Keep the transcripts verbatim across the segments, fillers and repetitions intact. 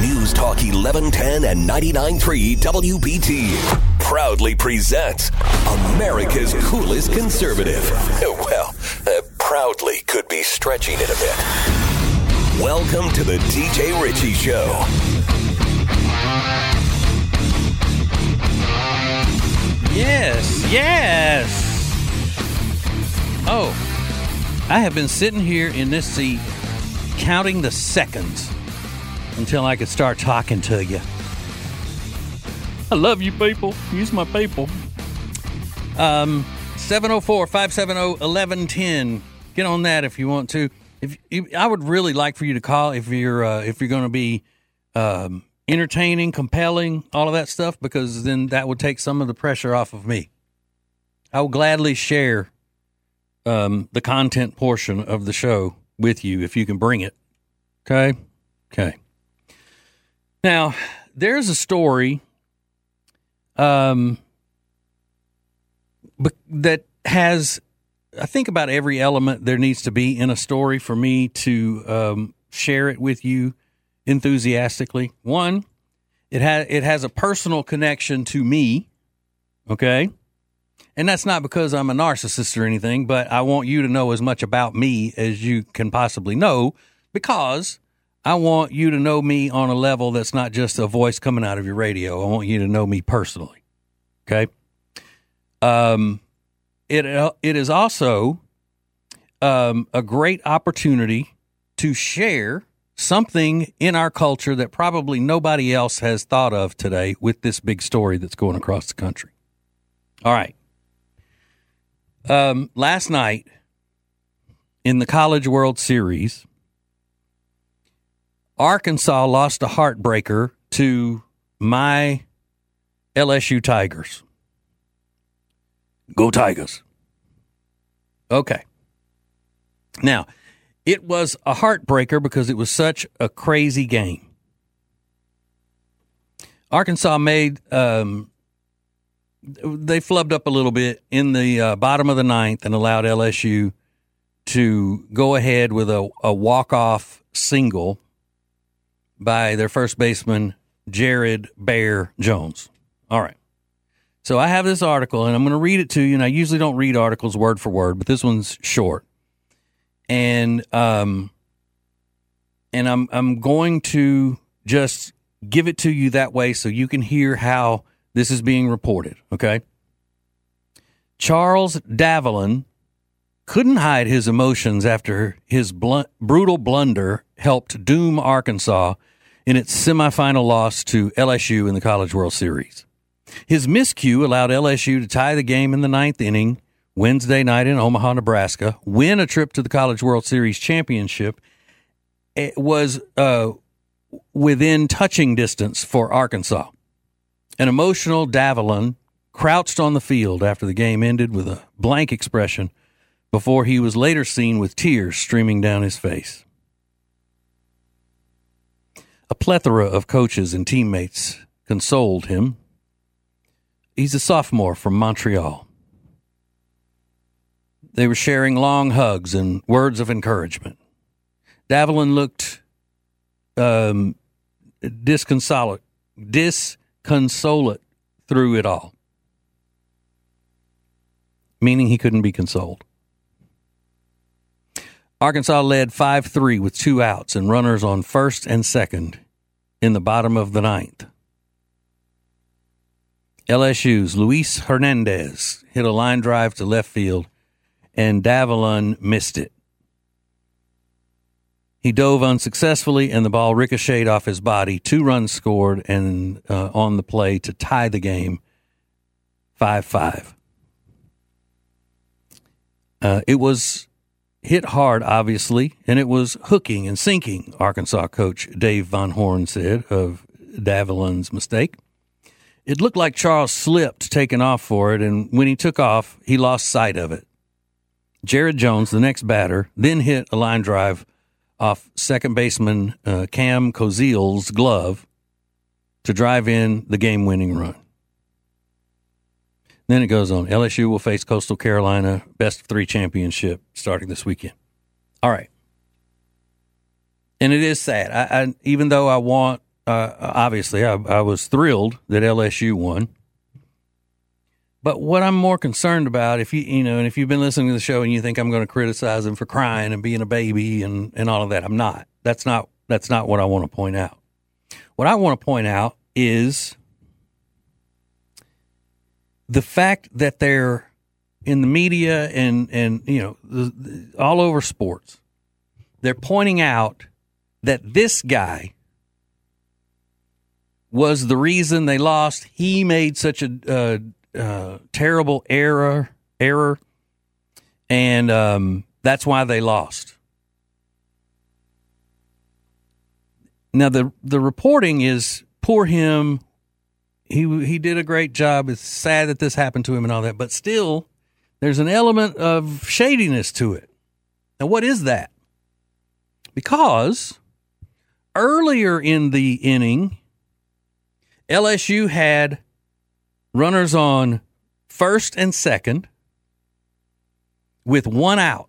News Talk eleven ten and ninety-nine point three W B T proudly presents America's coolest conservative. Well, uh, proudly could be stretching it a bit. Welcome to the D J Ritchie Show. Yes, yes. Oh, I have been sitting here in this seat counting the seconds until I could start talking to you. I love you people. Use my people. Um, seven oh four, five seven oh, eleven ten. Get on that if you want to. If you, I would really like for you to call if you're uh, if you're going to be um, entertaining, compelling, all of that stuff, because then that would take some of the pressure off of me. I will gladly share um, the content portion of the show with you if you can bring it. Okay? Okay. Now, there's a story um, that has, I think, about every element there needs to be in a story for me to um, share it with you enthusiastically. One, it has it has a personal connection to me, okay? And that's not because I'm a narcissist or anything, but I want you to know as much about me as you can possibly know, because I want you to know me on a level that's not just a voice coming out of your radio. I want you to know me personally, okay? Um, it it is also um, a great opportunity to share something in our culture that probably nobody else has thought of today with this big story that's going across the country. All right. Um, last night in the College World Series, Arkansas lost a heartbreaker to my L S U Tigers. Go Tigers. Okay. Now, it was a heartbreaker because it was such a crazy game. Arkansas made, um, they flubbed up a little bit in the uh, bottom of the ninth and allowed L S U to go ahead with a, a walk-off single by their first baseman, Jared Bear Jones. All right. So I have this article, and I'm going to read it to you, and I usually don't read articles word for word, but this one's short. And um, and I'm I'm going to just give it to you that way so you can hear how this is being reported, okay? Charles Davalin couldn't hide his emotions after his blunt, brutal blunder helped doom Arkansas in its semifinal loss to L S U in the College World Series. His miscue allowed L S U to tie the game in the ninth inning Wednesday night in Omaha, Nebraska, win a trip to the College World Series championship. It was uh, within touching distance for Arkansas. An emotional Davalin crouched on the field after the game ended with a blank expression before he was later seen with tears streaming down his face. A plethora of coaches and teammates consoled him. He's a sophomore from Montreal. They were sharing long hugs and words of encouragement. Davalin looked um, disconsolate, disconsolate through it all, meaning he couldn't be consoled. Arkansas led five three with two outs and runners on first and second in the bottom of the ninth. L S U's Luis Hernandez hit a line drive to left field, and Davalin missed it. He dove unsuccessfully, and the ball ricocheted off his body. Two runs scored and uh, on the play to tie the game five five. Uh, it was hit hard, obviously, and it was hooking and sinking, Arkansas coach Dave Von Horn said of Davalin's mistake. It looked like Charles slipped taking off for it, and when he took off, he lost sight of it. Jared Jones, the next batter, then hit a line drive off second baseman uh, Cam Koziel's glove to drive in the game-winning run. Then it goes on. L S U will face Coastal Carolina, best of three championship starting this weekend. All right. And it is sad. I, I even though I want uh, obviously, I, I was thrilled that L S U won. But what I'm more concerned about, if you you know, and if you've been listening to the show and you think I'm going to criticize him for crying and being a baby and, and all of that, I'm not. That's not that's not what I want to point out. What I want to point out is the fact that they're in the media and and you know the, the, all over sports, they're pointing out that this guy was the reason they lost. He made such a uh, uh, terrible error, error, and um, that's why they lost. Now the the reporting is poor him. He he did a great job. It's sad that this happened to him and all that, but still, there's an element of shadiness to it. Now, what is that? Because earlier in the inning, L S U had runners on first and second with one out.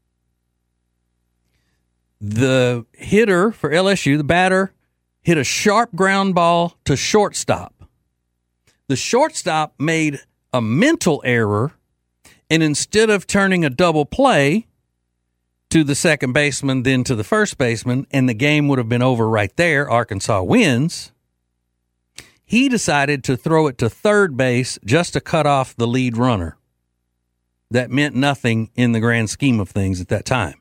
The hitter for L S U, the batter, hit a sharp ground ball to shortstop. The shortstop made a mental error, and instead of turning a double play to the second baseman, then to the first baseman, and the game would have been over right there, Arkansas wins, he decided to throw it to third base just to cut off the lead runner. That meant nothing in the grand scheme of things at that time.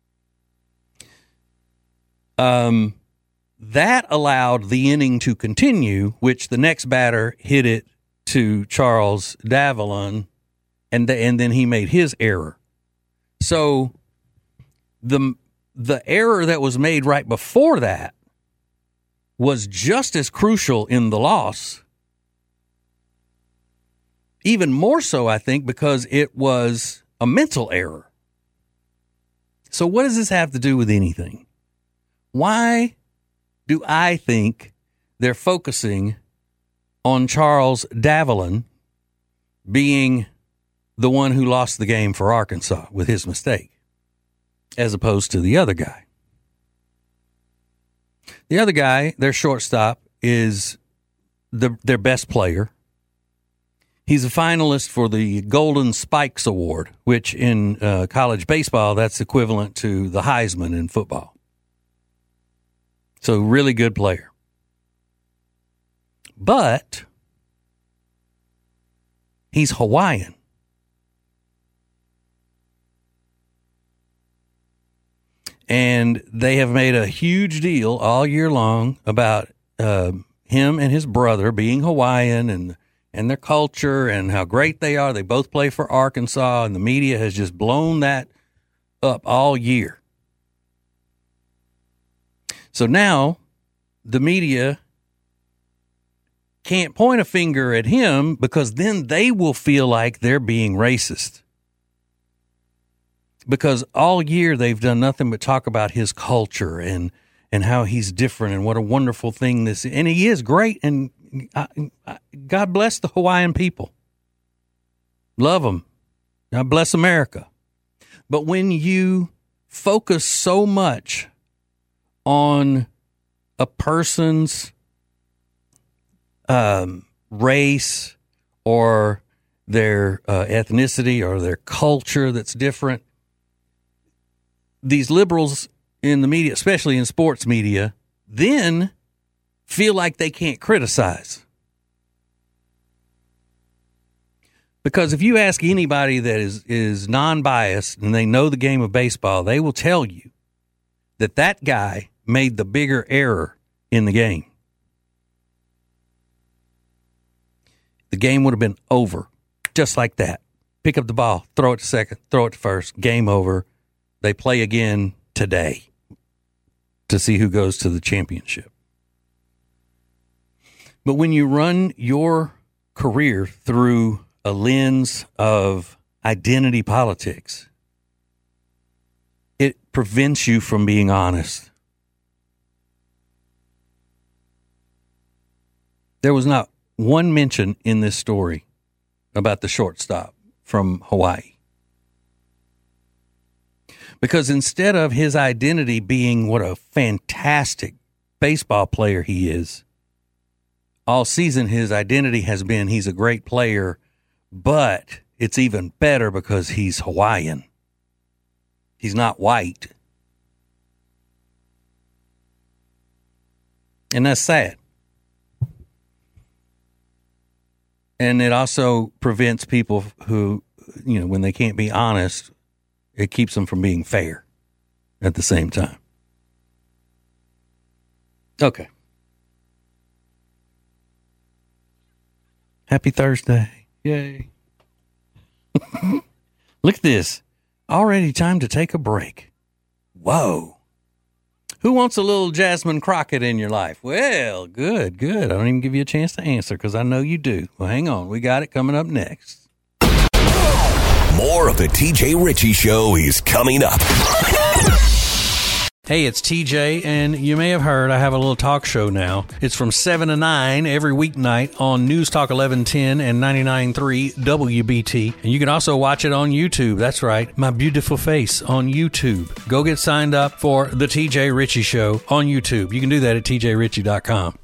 Um, that allowed the inning to continue, which the next batter hit it to Charles Davalon, and the, and then he made his error. So the the error that was made right before that was just as crucial in the loss. Even more so, I think, because it was a mental error. So what does this have to do with anything? Why do I think they're focusing on Charles Davalon being the one who lost the game for Arkansas with his mistake, as opposed to the other guy? The other guy, their shortstop, is the, their best player. He's a finalist for the Golden Spikes Award, which in uh, college baseball, that's equivalent to the Heisman in football. So really good player. But he's Hawaiian. And they have made a huge deal all year long about uh, him and his brother being Hawaiian and and their culture and how great they are. They both play for Arkansas, and the media has just blown that up all year. So now the media can't point a finger at him because then they will feel like they're being racist. Because all year they've done nothing but talk about his culture and, and how he's different and what a wonderful thing this is. And he is great, and I, I, God bless the Hawaiian people. Love them. God bless America. But when you focus so much on a person's um, race or their uh, ethnicity or their culture that's different, these liberals in the media, especially in sports media, then feel like they can't criticize. Because if you ask anybody that is, is non-biased and they know the game of baseball, they will tell you that that guy made the bigger error in the game. The game would have been over just like that. Pick up the ball, throw it to second, throw it to first, game over. They play again today to see who goes to the championship. But when you run your career through a lens of identity politics, it prevents you from being honest. There was not one mention in this story about the shortstop from Hawaii. Because instead of his identity being what a fantastic baseball player he is. All season, his identity has been he's a great player, but it's even better because he's Hawaiian. He's not white. And that's sad. And it also prevents people who, you know, when they can't be honest, it keeps them from being fair at the same time. Okay. Happy Thursday. Yay. Look at this. Already time to take a break. Whoa. Who wants a little Jasmine Crockett in your life? Well, good, good. I don't even give you a chance to answer because I know you do. Well, hang on. We got it coming up next. More of the T J Ritchie Show is coming up. Hey, it's T J, and you may have heard I have a little talk show now. It's from seven to nine every weeknight on News Talk eleven ten and ninety-nine point three W B T. And you can also watch it on YouTube. That's right, my beautiful face on YouTube. Go get signed up for the T J Ritchie Show on YouTube. You can do that at T J Ritchie dot com.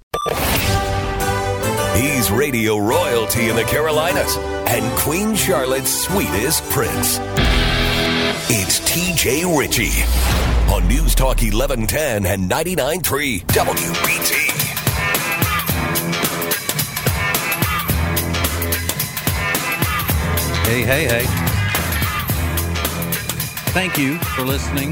He's radio royalty in the Carolinas and Queen Charlotte's sweetest prince. It's T J Ritchie on News Talk eleven ten and ninety-nine point three W B T. Hey, hey, hey. Thank you for listening.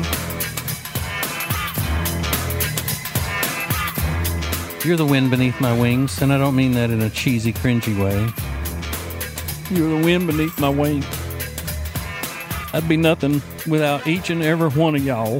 You're the wind beneath my wings, and I don't mean that in a cheesy, cringy way. You're the wind beneath my wings. I'd be nothing without each and every one of y'all.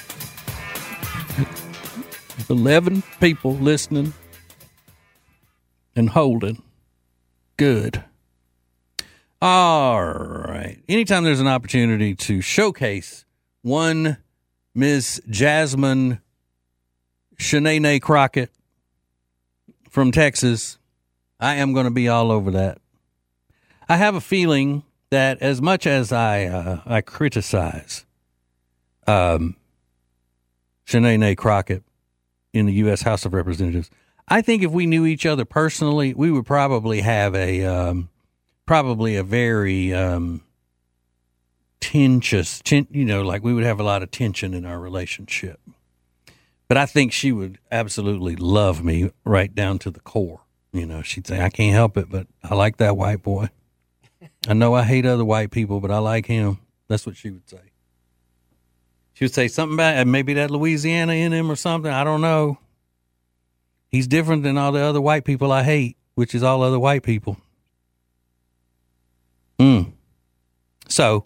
eleven people listening and holding. Good. All right. Anytime there's an opportunity to showcase one Miss Jasmine Shanae Crockett from Texas, I am going to be all over that. I have a feeling that as much as I uh, I criticize um, Shanae Crockett in the U S House of Representatives, I think if we knew each other personally, we would probably have a um, probably a very um, tensious, ten, you know, like we would have a lot of tension in our relationship. But I think she would absolutely love me right down to the core. You know, she'd say, I can't help it, but I like that white boy. I know I hate other white people, but I like him. That's what she would say. She would say something about maybe that Louisiana in him or something. I don't know. He's different than all the other white people I hate, which is all other white people. Mm. So,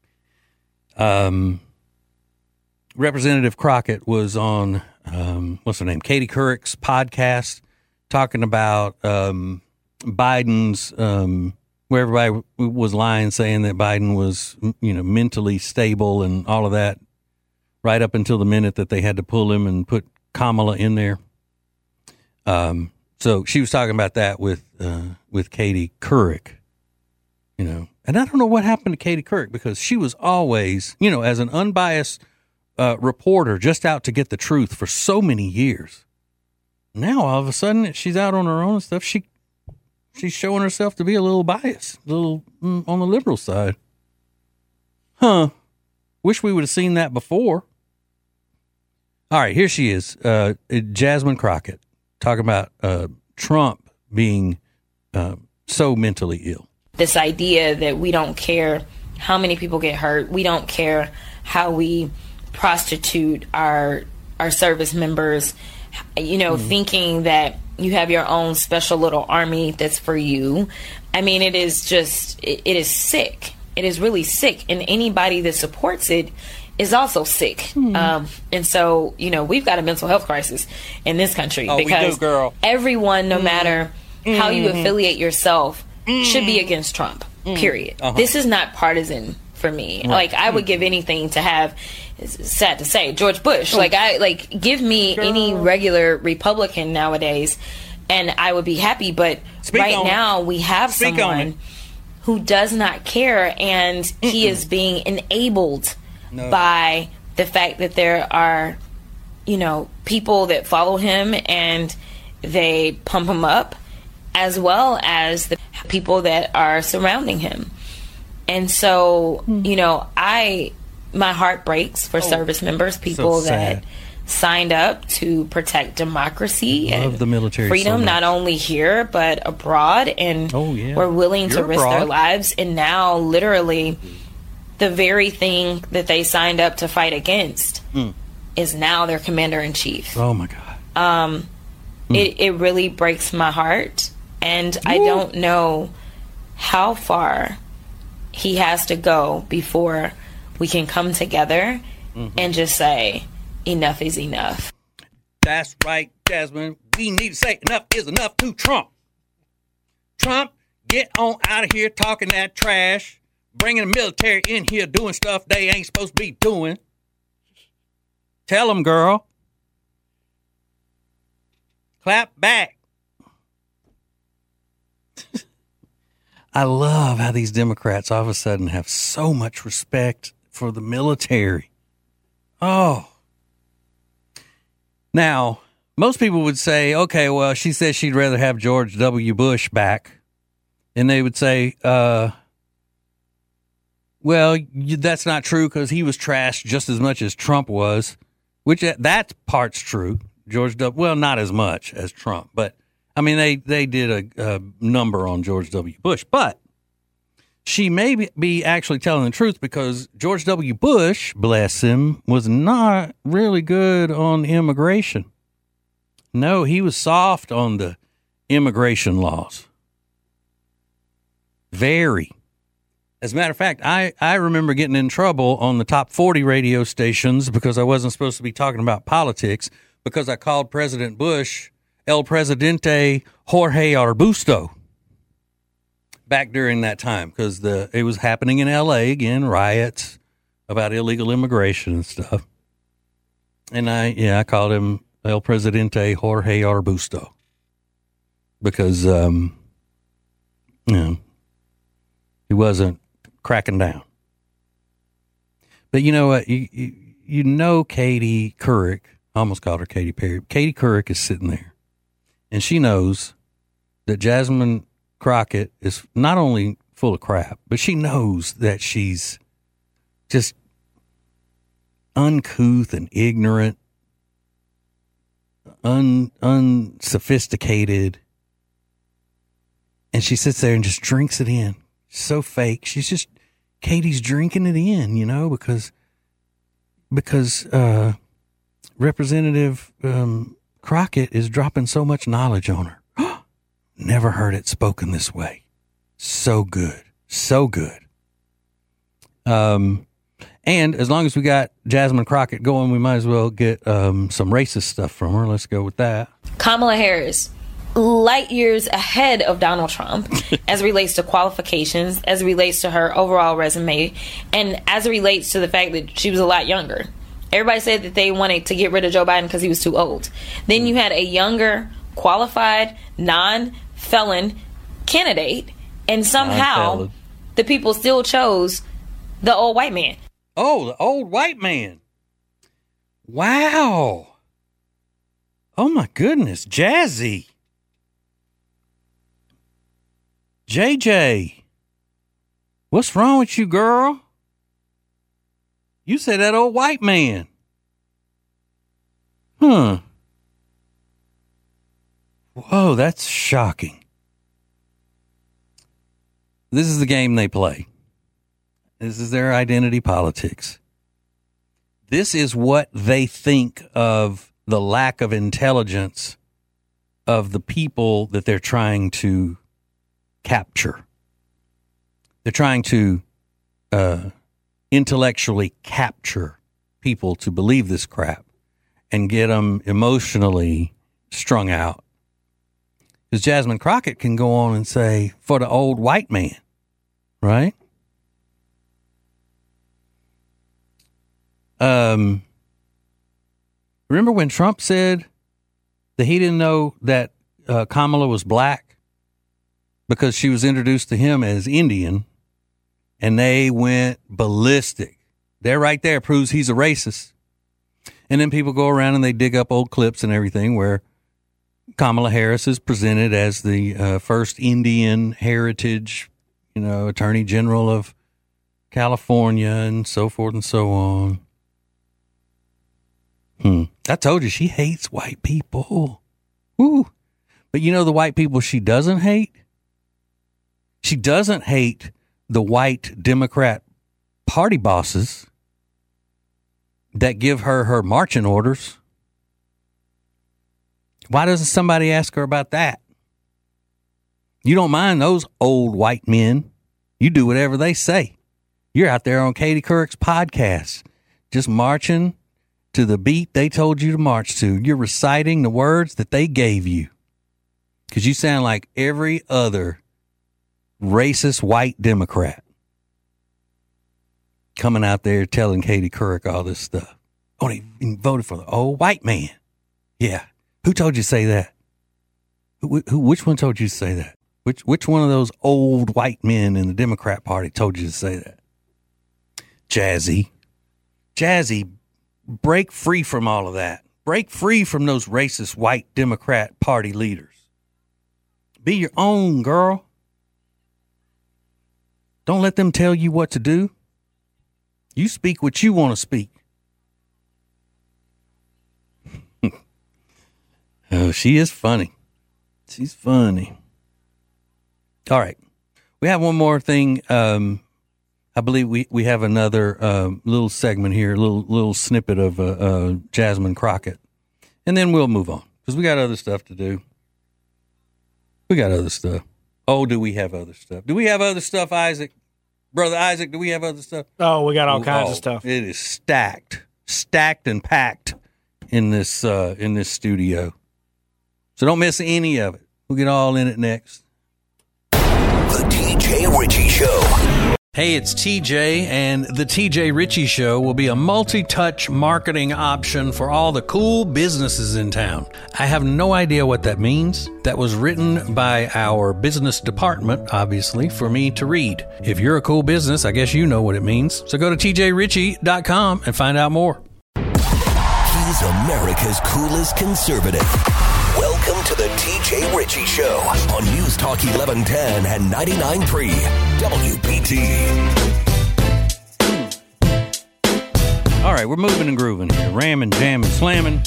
um, Representative Crockett was on, um, what's her name? Katie Couric's podcast talking about um, Biden's, um, where everybody was lying, saying that Biden was, you know, mentally stable and all of that, right up until the minute that they had to pull him and put Kamala in there. Um, so she was talking about that with uh, with Katie Couric, you know, and I don't know what happened to Katie Couric because she was always, you know, as an unbiased uh, reporter, just out to get the truth for so many years. Now all of a sudden she's out on her own and stuff. She she's showing herself to be a little biased, a little mm, on the liberal side. Huh? Wish we would have seen that before. All right, here she is, uh, Jasmine Crockett, talking about uh, Trump being uh, so mentally ill. This idea that we don't care how many people get hurt, we don't care how we prostitute our our service members, you know, mm-hmm. thinking that you have your own special little army that's for you. I mean, it is just, it, it is sick. It is really sick. And anybody that supports it is also sick. Mm-hmm. Um, and so, you know, we've got a mental health crisis in this country oh, because we do, girl. everyone, no mm-hmm. matter how you mm-hmm. affiliate yourself, mm-hmm. should be against Trump, mm-hmm. period. Uh-huh. This is not partisan for me. Right. Like, I would give anything to have, it's sad to say, George Bush. Oh. Like, I like give me girl. any regular Republican nowadays, and I would be happy. But Speak right now, it. we have Speak someone who does not care, and Mm-mm. he is being enabled No. by the fact that there are, you know, people that follow him and they pump him up, as well as the people that are surrounding him. And so, mm. you know, I, my heart breaks for oh, service members, people so that signed up to protect democracy Love and the military freedom, so not only here, but abroad, and oh, yeah. were willing You're to risk abroad. their lives. And now, literally, the very thing that they signed up to fight against mm. is now their commander-in-chief. Oh, my God. Um, mm. it, it really breaks my heart. And Ooh. I don't know how far he has to go before we can come together mm-hmm. and just say, enough is enough. That's right, Jasmine. We need to say enough is enough to Trump. Trump, get on out of here talking that trash, bringing the military in here doing stuff they ain't supposed to be doing. Tell them, girl. Clap back. I love how these Democrats all of a sudden have so much respect for the military. Oh. Now, most people would say, okay, well, she says she'd rather have George W. Bush back. And they would say, uh, well, that's not true because he was trashed just as much as Trump was, which that part's true. George W. Well, not as much as Trump, but I mean, they, they did a, a number on George W. Bush, but she may be, be actually telling the truth because George W. Bush, bless him, was not really good on immigration. No, he was soft on the immigration laws. Very. As a matter of fact, I, I remember getting in trouble on the top forty radio stations because I wasn't supposed to be talking about politics because I called President Bush El Presidente Jorge Arbusto back during that time because the it was happening in L A again, riots about illegal immigration and stuff. And I, yeah, I called him El Presidente Jorge Arbusto because, um, you know, he wasn't cracking down. But you know what? You, you, you know, Katie Couric, I almost called her Katy Perry. Katie Couric is sitting there. And she knows that Jasmine Crockett is not only full of crap, but she knows that she's just uncouth and ignorant, un unsophisticated. And she sits there and just drinks it in. So fake. She's just, Katie's drinking it in, you know, because, because, uh, Representative, um, Crockett is dropping so much knowledge on her. Never heard it spoken this way. So good. So good. Um, and as long as we got Jasmine Crockett going, we might as well get um, some racist stuff from her. Let's go with that. Kamala Harris, light years ahead of Donald Trump as it relates to qualifications, as it relates to her overall resume, and as it relates to the fact that she was a lot younger. Everybody said that they wanted to get rid of Joe Biden because he was too old. Then you had a younger, qualified, non-felon candidate, and somehow the people still chose the old white man. Oh, the old white man. Wow. Oh, my goodness. Jazzy. J J. What's wrong with you, girl? You said that old white man. Huh. Whoa, that's shocking. This is the game they play. This is their identity politics. This is what they think of the lack of intelligence of the people that they're trying to capture. They're trying to uh, intellectually capture people to believe this crap and get them emotionally strung out. Because Jasmine Crockett can go on and say, for the old white man, right? Um, remember when Trump said that he didn't know that uh, Kamala was black because she was introduced to him as Indian, and they went ballistic. There right there proves he's a racist. And then people go around and they dig up old clips and everything where Kamala Harris is presented as the uh, first Indian heritage, you know, Attorney General of California and so forth and so on. Hmm. I told you she hates white people. Woo. But you know the white people she doesn't hate? She doesn't hate the white Democrat party bosses that give her her marching orders. Why doesn't somebody ask her about that? You don't mind those old white men. You do whatever they say. You're out there on Katie Couric's podcast, just marching to the beat they told you to march to. You're reciting the words that they gave you. Because you sound like every other racist white Democrat coming out there telling Katie Couric all this stuff. Oh, he voted for the old white man. Yeah. Who told you to say that? Who, who, which one told you to say that? Which, which one of those old white men in the Democrat Party told you to say that? Jazzy. Jazzy, break free from all of that. Break free from those racist white Democrat Party leaders. Be your own, girl. Don't let them tell you what to do. You speak what you want to speak. Oh, she is funny. She's funny. All right. We have one more thing. Um, I believe we, we have another uh, little segment here, a little little snippet of uh, uh, Jasmine Crockett. And then we'll move on because we got other stuff to do. We got other stuff. Oh, do we have other stuff? Do we have other stuff, Isaac? Brother Isaac, do we have other stuff? Oh, we got all kinds oh, of stuff. It is stacked, stacked and packed in this uh, in this studio. So don't miss any of it. We'll get all in it next. The T J Ritchie Show. Hey, it's T J, and the T J Ritchie Show will be a multi-touch marketing option for all the cool businesses in town. I have no idea what that means. That was written by our business department, obviously, for me to read. If you're a cool business, I guess you know what it means. So go to T J Ritchie dot com and find out more. He's America's coolest conservative. Welcome to the T J Ritchie Show on News Talk eleven ten and ninety-nine point three W B T. All right, we're moving and grooving here. Ramming, jamming, slamming.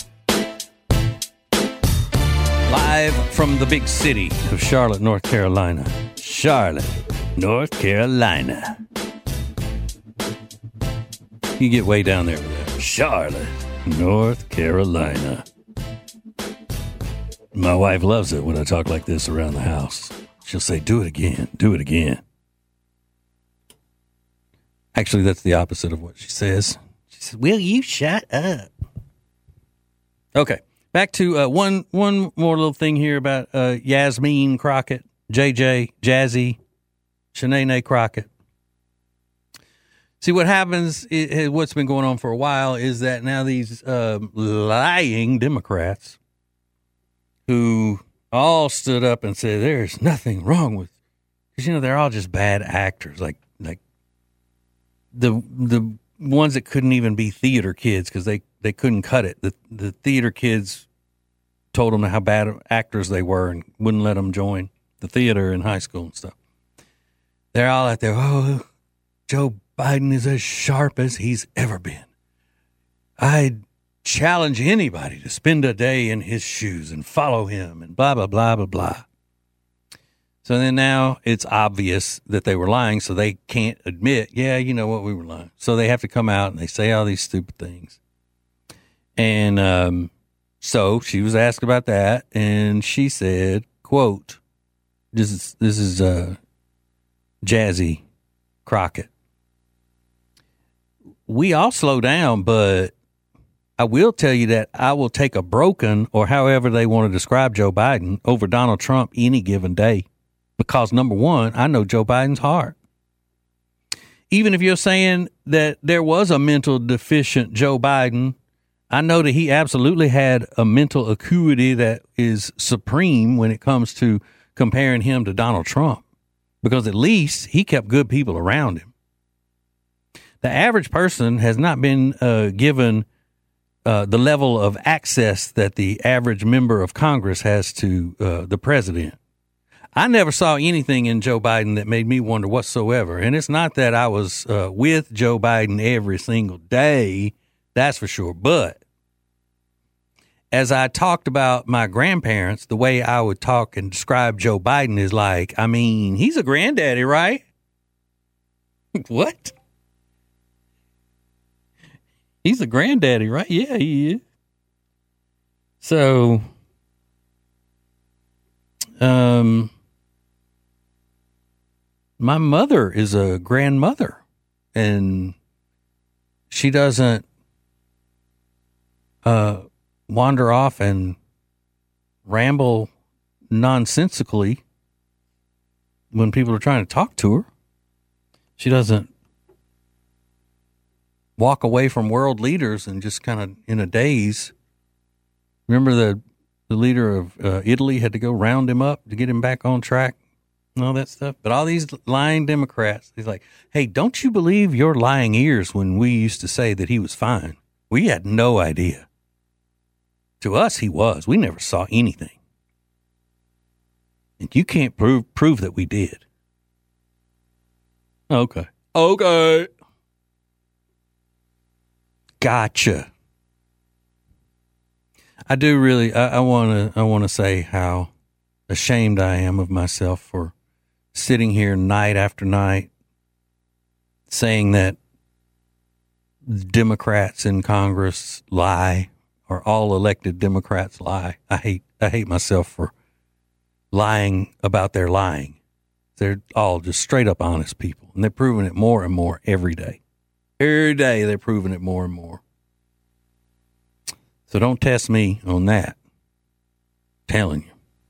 Live from the big city of Charlotte, North Carolina. Charlotte, North Carolina. You get way down there with that. Charlotte, North Carolina. My wife loves it when I talk like this around the house. She'll say, do it again, do it again. Actually, that's the opposite of what she says. She says, will you shut up? Okay, back to uh, one one more little thing here about uh, Yasmeen Crockett, J J, Jazzy, Shanae Crockett. See, what happens, is, what's been going on for a while is that now these uh, lying Democrats who all stood up and said, there's nothing wrong with, because, you know, they're all just bad actors. Like, like the, the ones that couldn't even be theater kids because they, they couldn't cut it. The, the theater kids told them how bad actors they were and wouldn't let them join the theater in high school and stuff. They're all out there. Oh, Joe Biden is as sharp as he's ever been. I challenge anybody to spend a day in his shoes and follow him and blah, blah, blah, blah, blah. So then now it's obvious that they were lying, so they can't admit, yeah, you know what, we were lying. So they have to come out and they say all these stupid things. And um, so she was asked about that, and she said, quote, this is, this is uh, Jazzy Crockett. We all slow down, but I will tell you that I will take a broken, or however they want to describe Joe Biden, over Donald Trump any given day. Because, number one, I know Joe Biden's heart. Even if you're saying that there was a mental deficient Joe Biden, I know that he absolutely had a mental acuity that is supreme when it comes to comparing him to Donald Trump. Because at least he kept good people around him. The average person has not been uh, given uh, the level of access that the average member of Congress has to uh, the president. I never saw anything in Joe Biden that made me wonder whatsoever. And it's not that I was uh, with Joe Biden every single day, that's for sure. But as I talked about my grandparents, the way I would talk and describe Joe Biden is like, I mean, he's a granddaddy, right? What? He's a granddaddy, right? Yeah, he is. So, um, my mother is a grandmother, and she doesn't uh, wander off and ramble nonsensically when people are trying to talk to her. She doesn't walk away from world leaders and just kind of in a daze. Remember the the leader of uh, Italy had to go round him up to get him back on track and all that stuff. But all these lying Democrats, he's like, hey, don't you believe your lying ears when we used to say that he was fine? We had no idea. To us, he was. We never saw anything. And you can't prove prove that we did. Okay. Okay. Gotcha. I do really, I want to, I want to say how ashamed I am of myself for sitting here night after night saying that Democrats in Congress lie, or all elected Democrats lie. I hate, I hate myself for lying about their lying. They're all just straight up honest people, and they're proving it more and more every day. Every day they're proving it more and more. So don't test me on that. I'm telling you.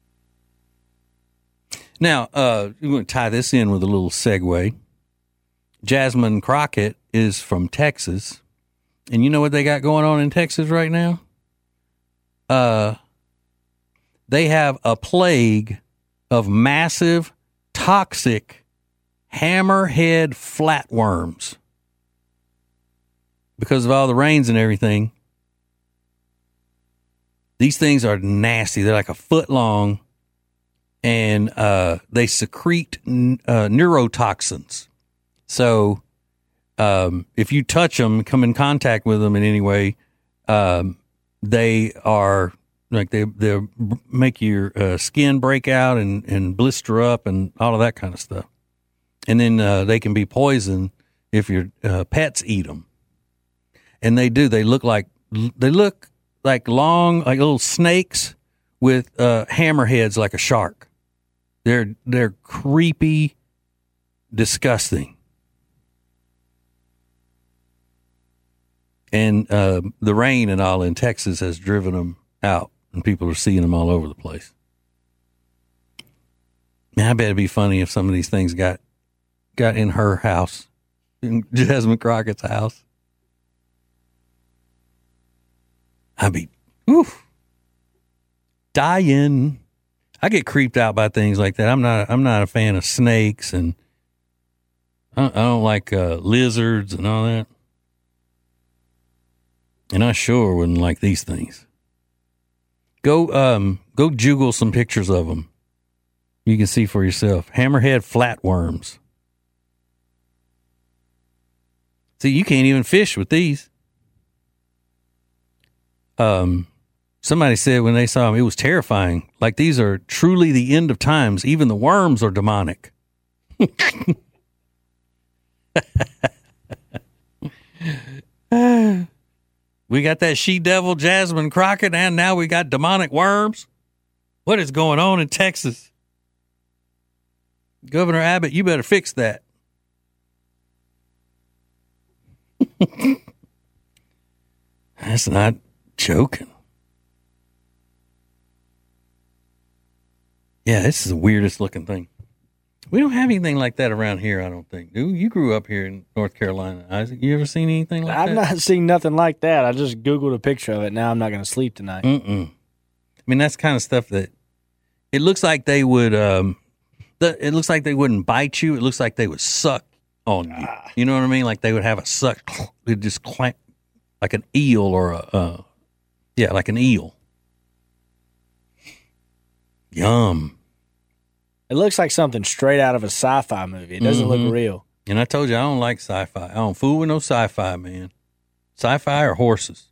Now, uh, we're going to tie this in with a little segue. Jasmine Crockett is from Texas. And you know what they got going on in Texas right now? Uh, they have a plague of massive, toxic hammerhead flatworms. Because of all the rains and everything. These things are nasty. They're like a foot long, and uh, they secrete uh, neurotoxins. So um, if you touch them, come in contact with them in any way, um, they are like they they make your uh, skin break out and, and blister up and all of that kind of stuff. And then uh, they can be poison if your uh, pets eat them. And they do. They look like they look. like long, like little snakes with uh, hammerheads like a shark. They're they're creepy, disgusting. And uh, the rain and all in Texas has driven them out, and people are seeing them all over the place. Man, I bet it'd be funny if some of these things got got in her house, in Jasmine Crockett's house. I'd be, oof, dying. I get creeped out by things like that. I'm not, I'm not a fan of snakes, and I don't, I don't like uh, lizards and all that. And I sure wouldn't like these things. Go, um, go Google some pictures of them. You can see for yourself. Hammerhead flatworms. See, you can't even fish with these. Um, somebody said when they saw them, it was terrifying. Like, these are truly the end of times. Even the worms are demonic. We got that she-devil Jasmine Crockett, and now we got demonic worms. What is going on in Texas? Governor Abbott, you better fix that. That's not joking. Yeah, this is the weirdest looking thing. We don't have anything like that around here, I don't think. Do you grew up here in North Carolina, Isaac? You ever seen anything like I've that? I've not seen nothing like that. I just Googled a picture of it. Now I'm not going to sleep tonight. Mm-mm. I mean, that's kind of stuff that it looks like they would. Um, the, it looks like they wouldn't bite you. It looks like they would suck on you. You know what I mean? Like they would have a suck. It just clamp. like an eel or a, uh, yeah, like an eel. Yum. It looks like something straight out of a sci-fi movie. It doesn't Mhm. look real. And I told you I don't like sci-fi. I don't fool with no sci-fi, man. Sci-fi or horses.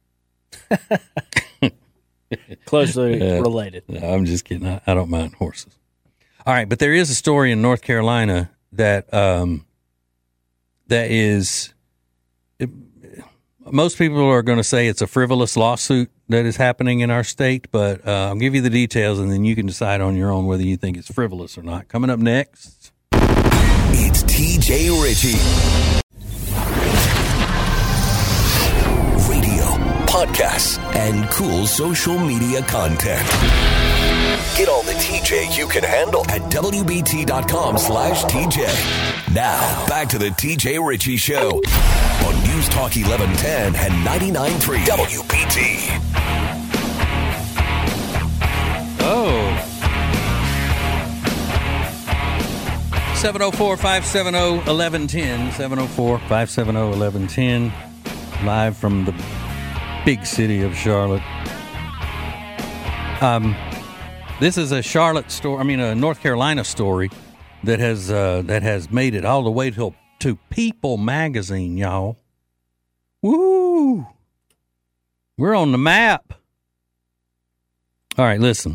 Closely Yeah. related. No, I'm just kidding. I, I don't mind horses. All right, but there is a story in North Carolina that um, that is. It, most people are going to say it's a frivolous lawsuit that is happening in our state, but uh, I'll give you the details, and then you can decide on your own whether you think it's frivolous or not. Coming up next, It's T J Ritchie. Radio, podcasts, and cool social media content. Get all the T J you can handle at W B T dot com slash T J. Now, back to the T J Ritchie Show on News Talk eleven ten and ninety-nine point three W B T. oh. seven oh four, five seven oh, eleven ten. seven oh four, five seven oh, eleven ten. Live from the big city of Charlotte. Um, this is a Charlotte story. I mean, a North Carolina story that has uh, that has made it all the way to to People magazine, y'all. Woo! We're on the map. All right, listen.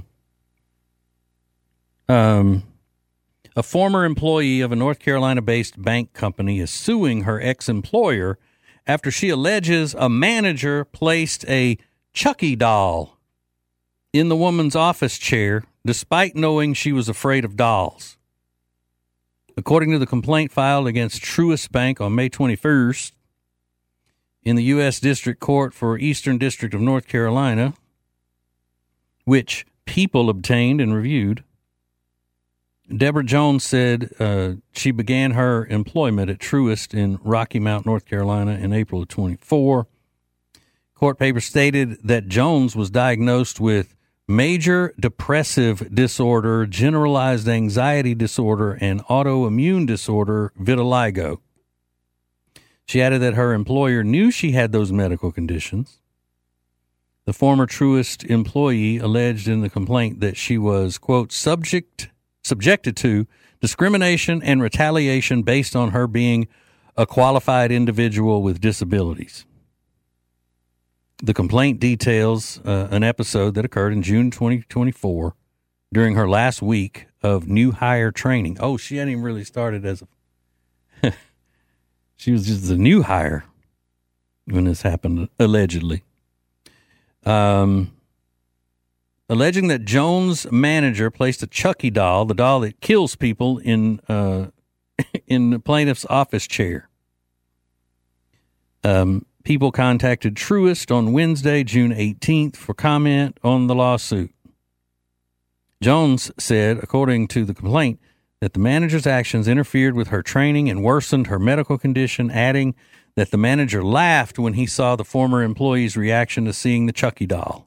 Um. A former employee of a North Carolina-based bank company is suing her ex-employer after she alleges a manager placed a Chucky doll in the woman's office chair despite knowing she was afraid of dolls. According to the complaint filed against Truist Bank on May twenty-first in the U S District Court for Eastern District of North Carolina, which People obtained and reviewed, Deborah Jones said uh, she began her employment at Truist in Rocky Mount, North Carolina in April of twenty-four. Court papers stated that Jones was diagnosed with major depressive disorder, generalized anxiety disorder, and autoimmune disorder, vitiligo. She added that her employer knew she had those medical conditions. The former Truist employee alleged in the complaint that she was, quote, subject subjected to discrimination and retaliation based on her being a qualified individual with disabilities. The complaint details uh, an episode that occurred in June twenty twenty-four during her last week of new hire training. Oh, she hadn't even really started as a... she was just a new hire when this happened, allegedly. Um... Alleging that Jones' manager placed a Chucky doll, the doll that kills people, in uh, in the plaintiff's office chair. Um, People contacted Truist on Wednesday, June eighteenth, for comment on the lawsuit. Jones said, according to the complaint, that the manager's actions interfered with her training and worsened her medical condition, adding that the manager laughed when he saw the former employee's reaction to seeing the Chucky doll.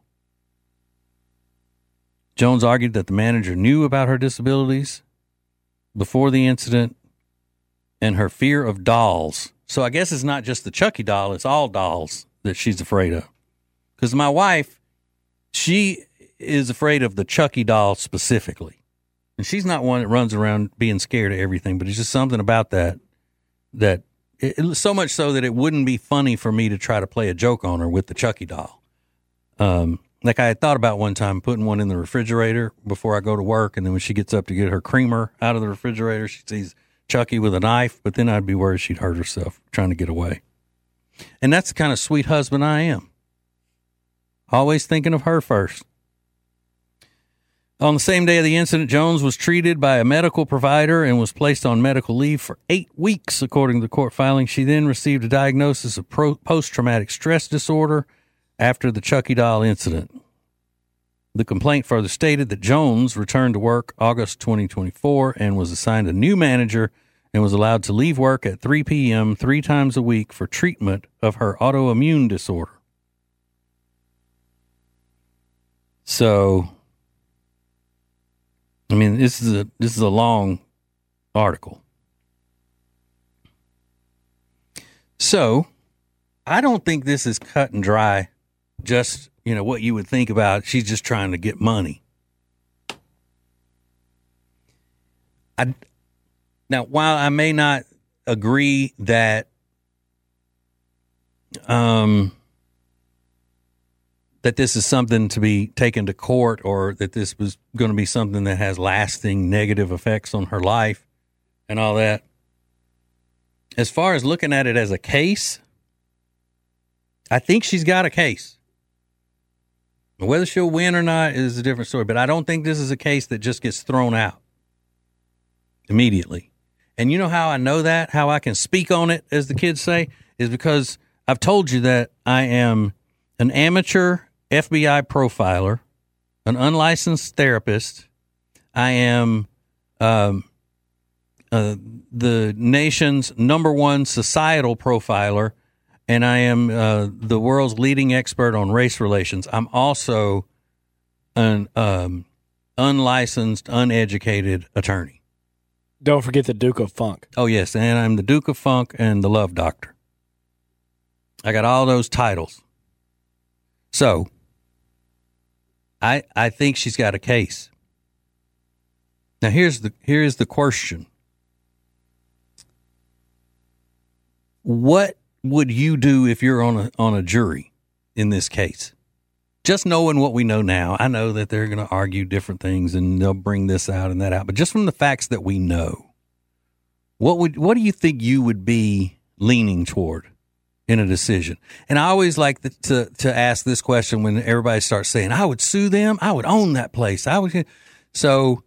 Jones argued that the manager knew about her disabilities before the incident and her fear of dolls. So I guess it's not just the Chucky doll, it's all dolls that she's afraid of. Because my wife, she is afraid of the Chucky doll specifically. And she's not one that runs around being scared of everything, but it's just something about that, that it, it, so much so that it wouldn't be funny for me to try to play a joke on her with the Chucky doll. Um, Like I had thought about one time putting one in the refrigerator before I go to work, and then when she gets up to get her creamer out of the refrigerator, she sees Chucky with a knife, but then I'd be worried she'd hurt herself trying to get away. And that's the kind of sweet husband I am. Always thinking of her first. On the same day of the incident, Jones was treated by a medical provider and was placed on medical leave for eight weeks, according to the court filing. She then received a diagnosis of pro- post-traumatic stress disorder after the Chucky doll incident. The complaint further stated that Jones returned to work August twenty twenty-four and was assigned a new manager and was allowed to leave work at three p.m. three times a week for treatment of her autoimmune disorder. So, I mean, this is a this is a long article. So, I don't think this is cut and dry. Just, you know, what you would think about. She's just trying to get money. I, now, while I may not agree that um, that this is something to be taken to court or that this was going to be something that has lasting negative effects on her life and all that, as far as looking at it as a case, I think she's got a case. Whether she'll win or not is a different story, but I don't think this is a case that just gets thrown out immediately. And you know how I know that, how I can speak on it, as the kids say, is because I've told you that I am an amateur F B I profiler, an unlicensed therapist. I am um, uh, the nation's number one societal profiler, and I am uh, the world's leading expert on race relations. I'm also an um, unlicensed, uneducated attorney. Don't forget the Duke of Funk. Oh, yes, and I'm the Duke of Funk and the Love Doctor. I got all those titles. So, I I think she's got a case. Now, here's the here's the question. What would you do if you're on a on a jury in this case? Just knowing what we know now, I know that they're going to argue different things and they'll bring this out and that out. But just from the facts that we know, what would what do you think you would be leaning toward in a decision? And I always like the, to to ask this question when everybody starts saying, "I would sue them. I would own that place. I would." So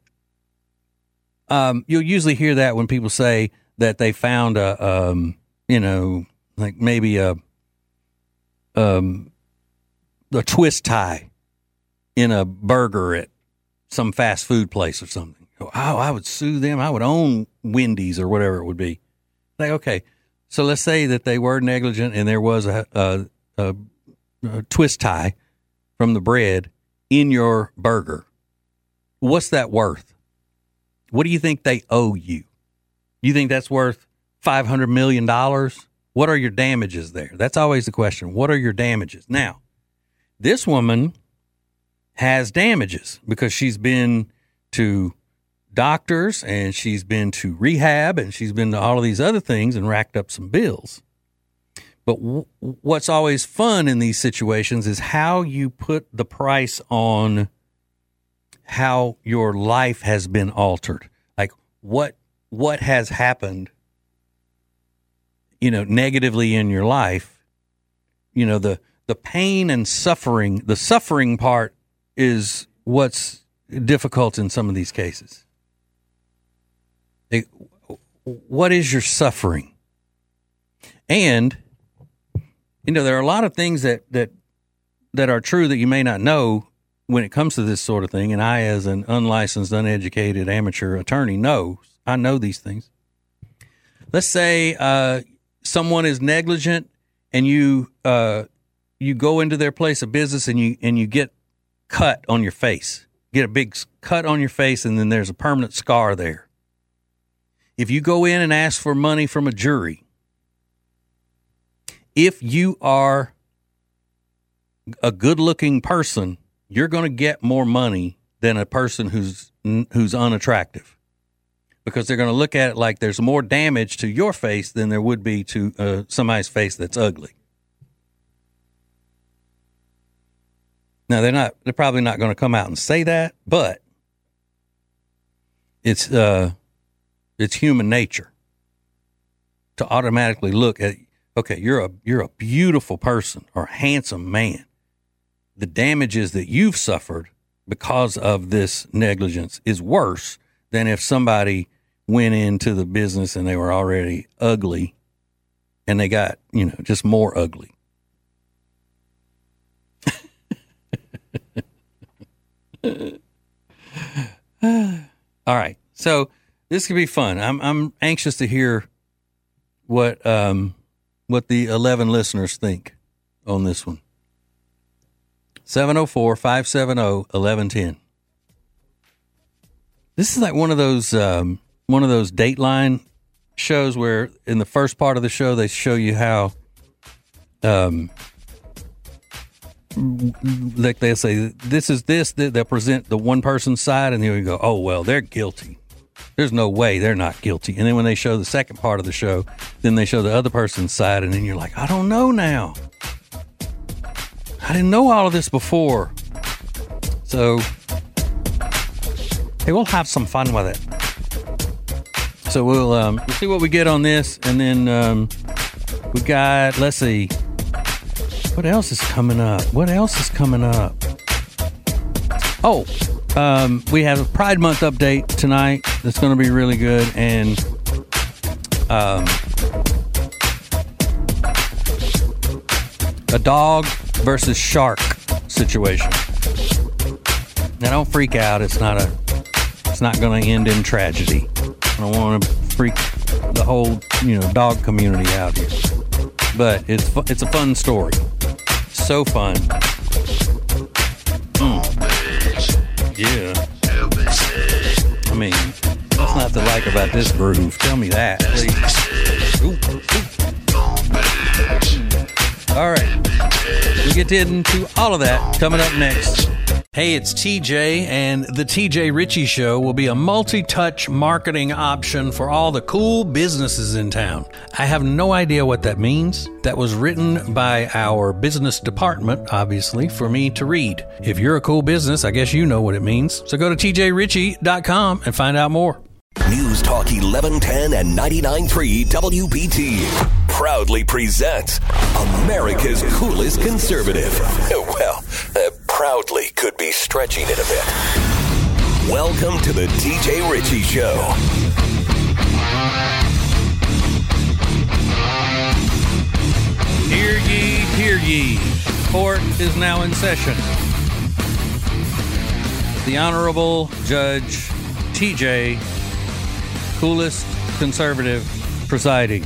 um, you'll usually hear that when people say that they found a, um, you know, like maybe a um. a twist tie in a burger at some fast food place or something. Oh, I would sue them. I would own Wendy's or whatever it would be. Like, okay, so let's say that they were negligent and there was a, a, a, a twist tie from the bread in your burger. What's that worth? What do you think they owe you? You think that's worth five hundred million dollars? What are your damages there? That's always the question. What are your damages? Now, this woman has damages because she's been to doctors and she's been to rehab and she's been to all of these other things and racked up some bills. But w- what's always fun in these situations is how you put the price on how your life has been altered. Like what what has happened, you know, negatively in your life. You know, the The pain and suffering, the suffering part is what's difficult in some of these cases. It, what is your suffering? And, you know, there are a lot of things that, that, that are true that you may not know when it comes to this sort of thing. And I, as an unlicensed, uneducated amateur attorney, know, I know these things. Let's say uh, someone is negligent and you, uh, you go into their place of business and you and you get cut on your face, get a big cut on your face, and then there's a permanent scar there. If you go in and ask for money from a jury, if you are a good-looking person, you're going to get more money than a person who's who's unattractive, because they're going to look at it like there's more damage to your face than there would be to uh, somebody's face that's ugly. Now, they're not, they're probably not going to come out and say that, but it's, uh, it's human nature to automatically look at, okay, you're a, you're a beautiful person or a handsome man. The damages that you've suffered because of this negligence is worse than if somebody went into the business and they were already ugly and they got, you know, just more ugly. All right, so this could be fun. I'm I'm anxious to hear what um what the eleven listeners think on this one. seven oh four, five seven oh, eleven ten. This is like one of those um one of those Dateline shows where in the first part of the show they show you how um, like they say, this is this, they'll present the one person's side, and then we go, oh, well, they're guilty. There's no way they're not guilty. And then when they show the second part of the show, then they show the other person's side, and then you're like, I don't know now. I didn't know all of this before. So, hey, we'll have some fun with it. So we'll, um, we'll see what we get on this, and then um, we got, let's see, what else is coming up? What else is coming up? Oh, um, we have a Pride Month update tonight. That's going to be really good. And um, a dog versus shark situation. Now, don't freak out. It's not a. It's not going to end in tragedy. I don't want to freak the whole, you know, dog community out here. But it's fu- it's a fun story. So fun. Mm. Yeah. I mean, what's not to like about this groove? Tell me that, please. Ooh, ooh. All right. We get into all of that coming up next. Hey, it's T J, and the T J Ritchie Show will be a multi-touch marketing option for all the cool businesses in town. I have no idea what that means. That was written by our business department, obviously, for me to read. If you're a cool business, I guess you know what it means. So go to T J Ritchie dot com and find out more. News Talk eleven ten and ninety-nine point three W B T proudly presents America's coolest conservative. Well, uh, proudly could be stretching it a bit. Welcome to the T J Ritchie Show. Hear ye, hear ye. Court is now in session. The Honorable Judge T J, coolest conservative, presiding.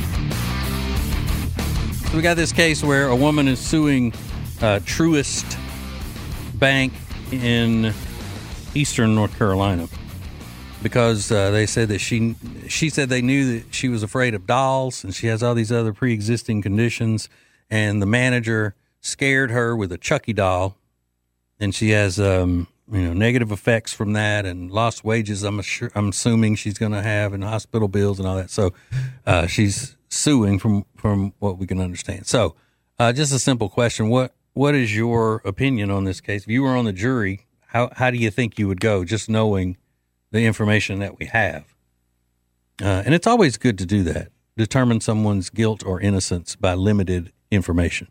So we got this case where a woman is suing uh, Truist Bank in eastern North Carolina because uh, they said that she she said they knew that she was afraid of dolls and she has all these other pre-existing conditions, and the manager scared her with a Chucky doll, and she has um, you know negative effects from that and lost wages. I'm sure, I'm assuming she's going to have, and hospital bills and all that. So uh, she's suing from from what we can understand. So uh, just a simple question: what what is your opinion on this case? If you were on the jury, how how do you think you would go, just knowing the information that we have? Uh, and it's always good to do that. Determine someone's guilt or innocence by limited information.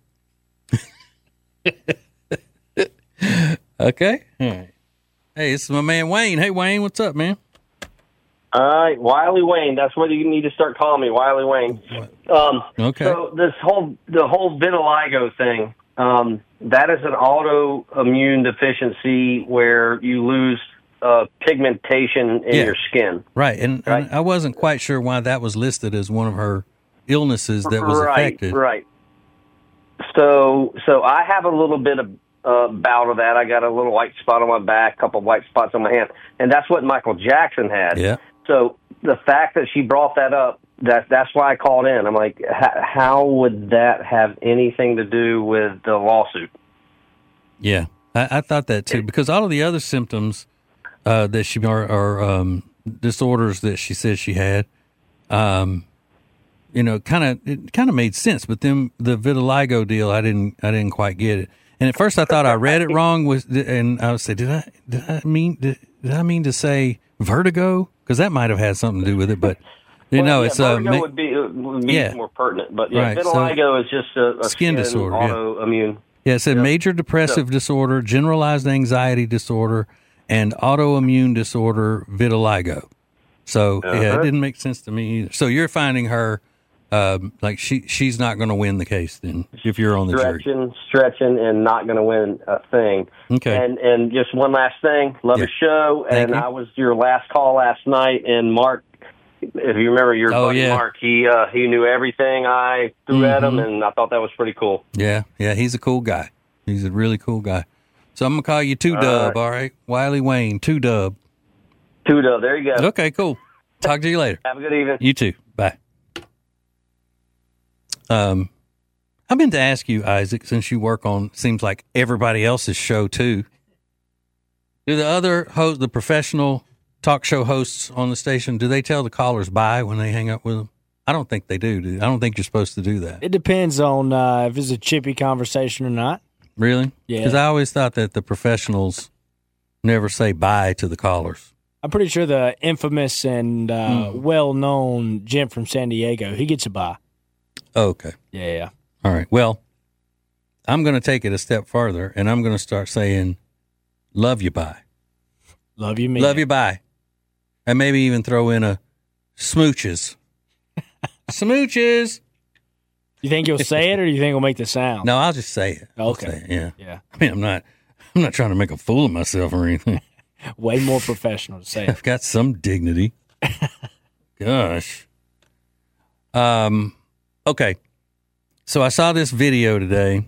Okay. All right. Hey, this is my man Wayne. Hey, Wayne, what's up, man? All right, Wiley Wayne. That's what you need to start calling me, Wiley Wayne. Um, okay. So this whole the whole vitiligo thing, um, that is an autoimmune deficiency where you lose uh, pigmentation in yeah. your skin. Right, and, right, and I wasn't quite sure why that was listed as one of her illnesses that was right, affected. Right. So, so I have a little bit of uh, bout of that. I got a little white spot on my back, a couple of white spots on my hand, and that's what Michael Jackson had. Yeah. So the fact that she brought that up, that that's why I called in. I'm like, how would that have anything to do with the lawsuit? Yeah, I, I thought that too, because all of the other symptoms uh, that she are, are um, disorders that she says she had, um, you know, kind of it kind of made sense. But then the vitiligo deal, I didn't, I didn't quite get it. And at first, I thought I read it wrong. Was and I would say, did I, did I mean, did, did I mean to say vertigo? Because that might have had something to do with it, but you well, know, yeah, it's vertigo uh, ma- would be would be yeah. more pertinent. But yeah, right. vitiligo so, is just a, a skin, skin disorder, autoimmune. Yeah, yeah it said yeah. major depressive so, disorder, generalized anxiety disorder, and autoimmune disorder, vitiligo. So uh-huh. yeah, it didn't make sense to me either. So you're finding her. Um, like she, she's not going to win the case then if you're on the stretching, jury. Stretching, and not going to win a thing. Okay. And and just one last thing. Love yeah. the show. Thank and you. I was your last call last night, and Mark, if you remember your oh, buddy yeah. Mark, he uh, he knew everything I threw mm-hmm. at him, and I thought that was pretty cool. Yeah, yeah, he's a cool guy. He's a really cool guy. So I'm going to call you Two Dub, all right. all right? Wiley Wayne, Two Dub. Two Dub, there you go. Okay, cool. Talk to you later. Have a good evening. You too. Bye. Um, I meant to ask you, Isaac, since you work on, seems like everybody else's show too. Do the other hosts, the professional talk show hosts on the station, do they tell the callers bye when they hang up with them? I don't think they do. do I don't think you're supposed to do that. It depends on uh, if it's a chippy conversation or not. Really? Yeah. Because I always thought that the professionals never say bye to the callers. I'm pretty sure the infamous and uh, mm. well-known Jim from San Diego, he gets a bye. Oh, okay. Yeah, yeah. All right. Well, I'm going to take it a step farther, and I'm going to start saying, love you, bye. Love you, man. Love you, bye. And maybe even throw in a smooches. Smooches. You think you'll say it, or do you think it'll make the sound? No, I'll just say it. Okay. Say it, yeah. Yeah. I mean, I'm not, I'm not trying to make a fool of myself or anything. Way more professional to say it. I've got some dignity. Gosh. Um. Okay. So I saw this video today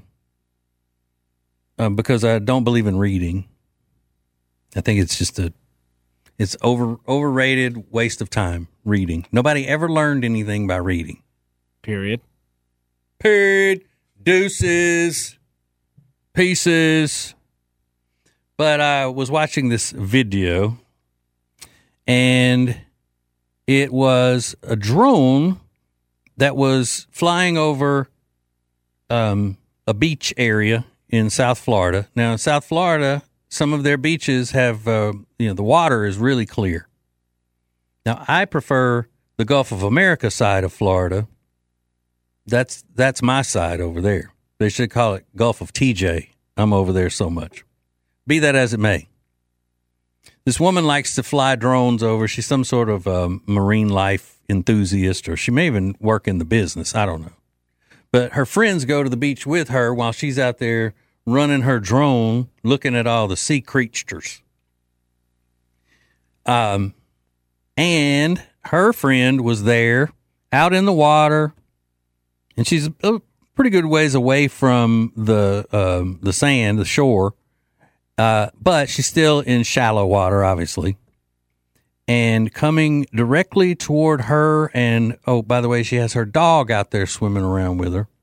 uh, because I don't believe in reading. I think it's just a, it's over overrated waste of time reading. Nobody ever learned anything by reading. Period. Period. Deuces. Pieces. But I was watching this video, and it was a drone that was flying over um, a beach area in South Florida. Now, in South Florida, some of their beaches have, uh, you know, the water is really clear. Now, I prefer the Gulf of America side of Florida. That's that's my side over there. They should call it Gulf of T J. I'm over there so much. Be that as it may. This woman likes to fly drones over. She's some sort of um, marine life enthusiast, or she may even work in the business. I don't know. But her friends go to the beach with her while she's out there running her drone, looking at all the sea creatures. Um, and her friend was there out in the water, and she's a pretty good ways away from the um, the sand, the shore. Uh, but she's still in shallow water, obviously. And coming directly toward her, and, oh, by the way, she has her dog out there swimming around with her.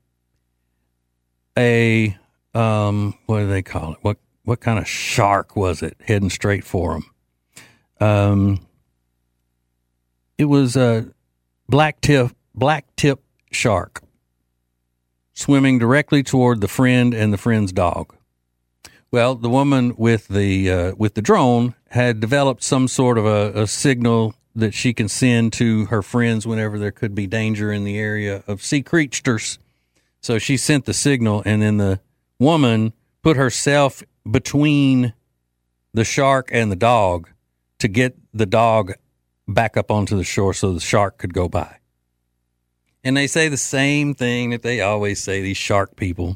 A, um, what do they call it? What what kind of shark was it heading straight for him? Um, it was a black tip, black tip shark swimming directly toward the friend and the friend's dog. Well, the woman with the uh, with the drone had developed some sort of a, a signal that she can send to her friends whenever there could be danger in the area of sea creatures. So she sent the signal, and then the woman put herself between the shark and the dog to get the dog back up onto the shore so the shark could go by. And they say the same thing that they always say, these shark people.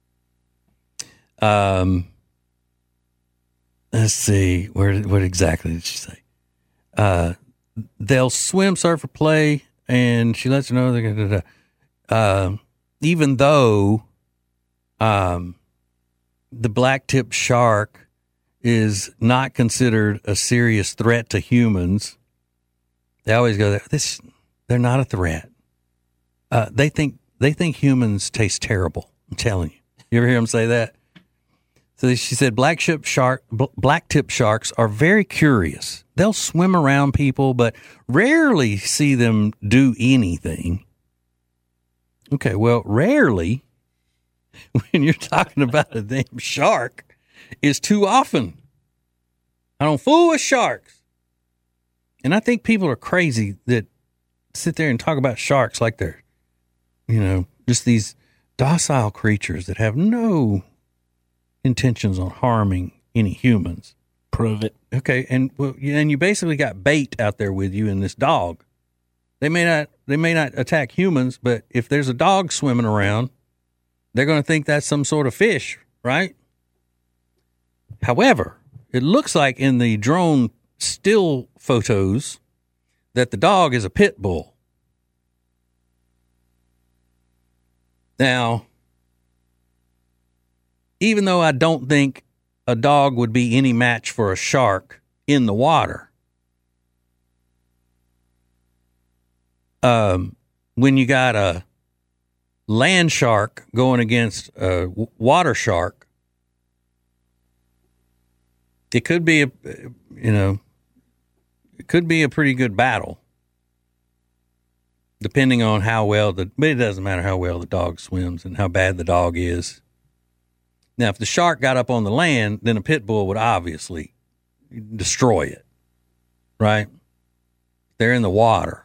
Um. Let's see, where what exactly did she say? Uh, they'll swim, surf, or play, and she lets her know they're going to. Uh, even though, um, the black-tipped shark is not considered a serious threat to humans, they always go, "This, they're not a threat." Uh, they think they think humans taste terrible. I'm telling you. You ever hear them say that? So she said, black tip shark, black tip sharks are very curious. They'll swim around people, but rarely see them do anything. Okay, well, rarely, when you're talking about a damn shark, is too often. I don't fool with sharks. And I think people are crazy that sit there and talk about sharks like they're, you know, just these docile creatures that have no intentions on harming any humans. Prove it. Okay, and well, and you basically got bait out there with you in this dog. They may not they may not attack humans, but if there's a dog swimming around, they're going to think that's some sort of fish, right? However, it looks like in the drone still photos that the dog is a pit bull. Now, even though I don't think a dog would be any match for a shark in the water, um, when you got a land shark going against a water shark, it could be a, you know, it could be a pretty good battle, depending on how well the, but it doesn't matter how well the dog swims and how bad the dog is. Now, if the shark got up on the land, then a pit bull would obviously destroy it, right? They're in the water.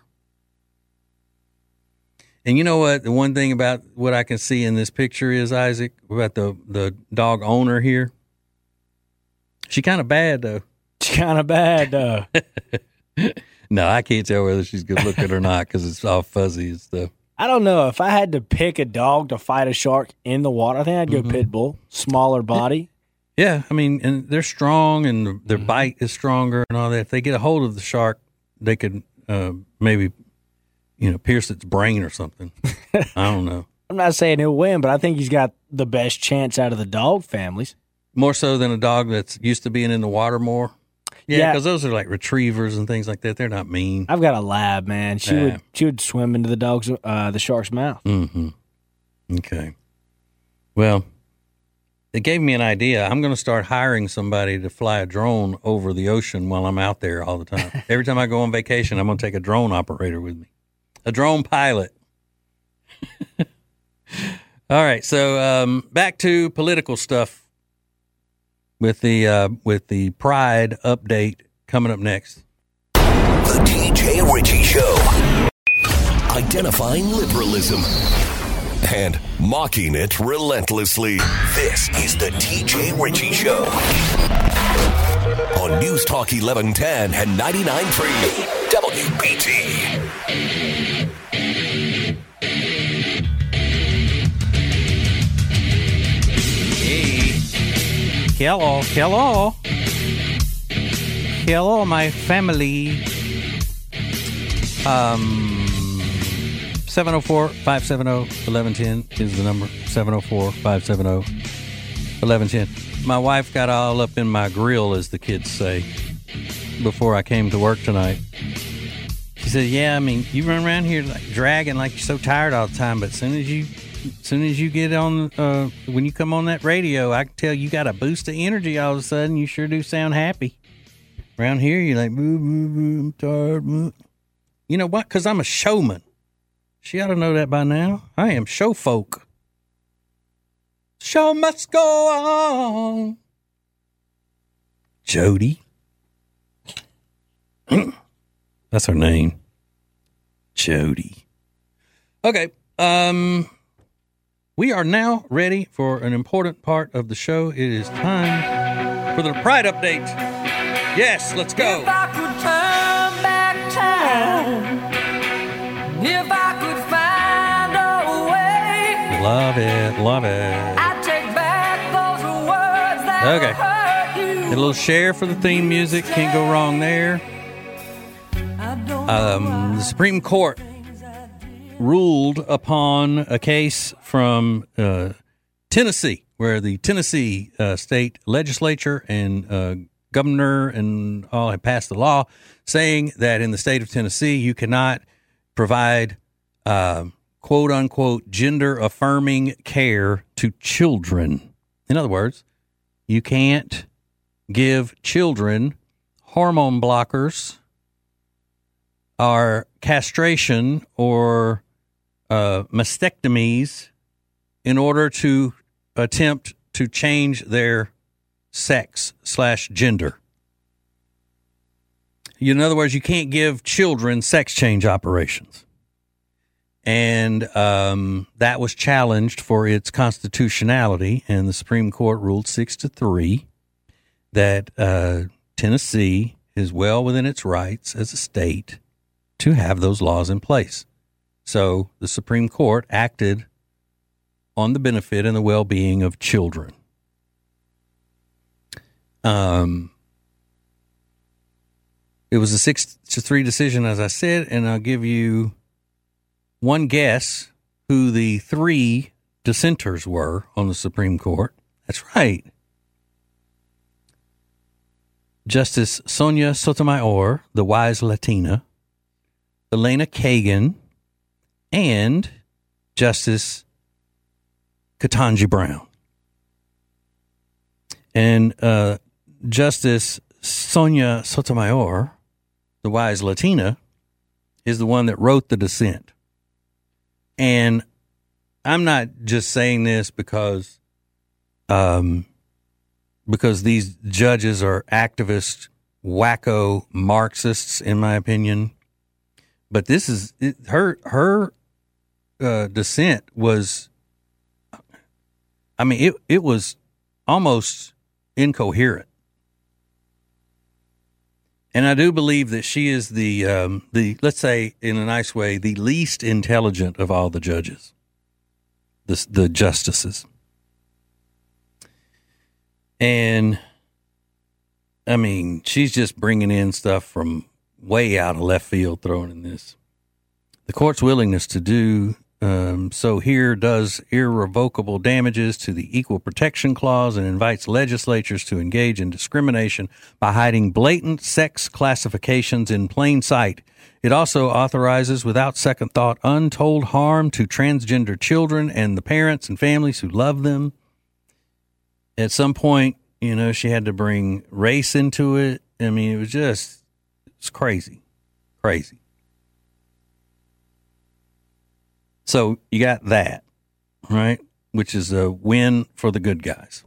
And you know what? The one thing about what I can see in this picture is, Isaac, about the, the dog owner here. She kind of bad, though. She kind of bad, though. No, I can't tell whether she's good looking or not because it's all fuzzy and stuff. I don't know. If I had to pick a dog to fight a shark in the water, I think I'd go mm-hmm. pit bull. Smaller body. Yeah, I mean, and they're strong and their mm-hmm. bite is stronger and all that. If they get a hold of the shark, they could uh, maybe... you know, pierce its brain or something. I don't know. I'm not saying he'll win, but I think he's got the best chance out of the dog families. More so than a dog that's used to being in the water more. Yeah, because Yeah. those are like retrievers and things like that. They're not mean. I've got a lab, man. She Yeah. would she would swim into the dog's uh, the shark's mouth. Mm-hmm. Okay. Well, it gave me an idea. I'm going to start hiring somebody to fly a drone over the ocean while I'm out there all the time. Every time I go on vacation, I'm going to take a drone operator with me. A drone pilot. All right, so um, back to political stuff with the uh, with the Pride update coming up next. The T J Ritchie Show. Identifying liberalism and mocking it relentlessly. This is the T J Ritchie Show on News Talk eleven ten and ninety-nine point three W B T. Hello, hello. Hello, my family. Um, seven oh four, five seven oh, eleven ten is the number. seven oh four, five seven oh, eleven ten. My wife got all up in my grill, as the kids say, before I came to work tonight. She said, yeah, I mean, you run around here like dragging like you're so tired all the time, but as soon as you As soon as you get on, uh, when you come on that radio, I can tell you got a boost of energy all of a sudden. You sure do sound happy. Around here, you're like, boo, boo, boo, I'm tired. Boo. You know what? Because I'm a showman. She ought to know that by now. I am show folk. Show must go on. Jody. That's her name. Jody. Okay. Um... We are now ready for an important part of the show. It is time for the Pride update. Yes, let's go. If I could turn back time, if I could find a way, Love it, love it. I'd take back those words that Okay. hurt you. Get a little share for the theme music. Can't go wrong there. Um, the Supreme Court ruled upon a case from uh, Tennessee, where the Tennessee uh, state legislature and uh, governor and all had passed the law saying that in the state of Tennessee, you cannot provide uh, quote unquote gender affirming care to children. In other words, you can't give children hormone blockers or castration or uh, mastectomies in order to attempt to change their sex slash gender. In other words, you can't give children sex change operations. And um, that was challenged for its constitutionality, and the Supreme Court ruled six to three that uh, Tennessee is well within its rights as a state to have those laws in place. So the Supreme Court acted on the benefit and the well-being of children. Um, it was a six to three decision, as I said, and I'll give you one guess who the three dissenters were on the Supreme Court. That's right. Justice Sonia Sotomayor, the wise Latina, Elena Kagan, and Justice Ketanji Brown. And uh, Justice Sonia Sotomayor, the wise Latina, is the one that wrote the dissent. And I'm not just saying this because um, because these judges are activist, wacko Marxists, in my opinion. But this is it, her her uh, dissent was, I mean, it it was almost incoherent. And I do believe that she is the, um, the let's say in a nice way, the least intelligent of all the judges, the, the justices. And, I mean, she's just bringing in stuff from way out of left field, throwing in this. The court's willingness to do Um, so here does irrevocable damages to the Equal Protection Clause and invites legislatures to engage in discrimination by hiding blatant sex classifications in plain sight. It also authorizes, without second thought, untold harm to transgender children and the parents and families who love them. At some point, you know, she had to bring race into it. I mean, it was just, it's crazy, crazy. So you got that, right, which is a win for the good guys.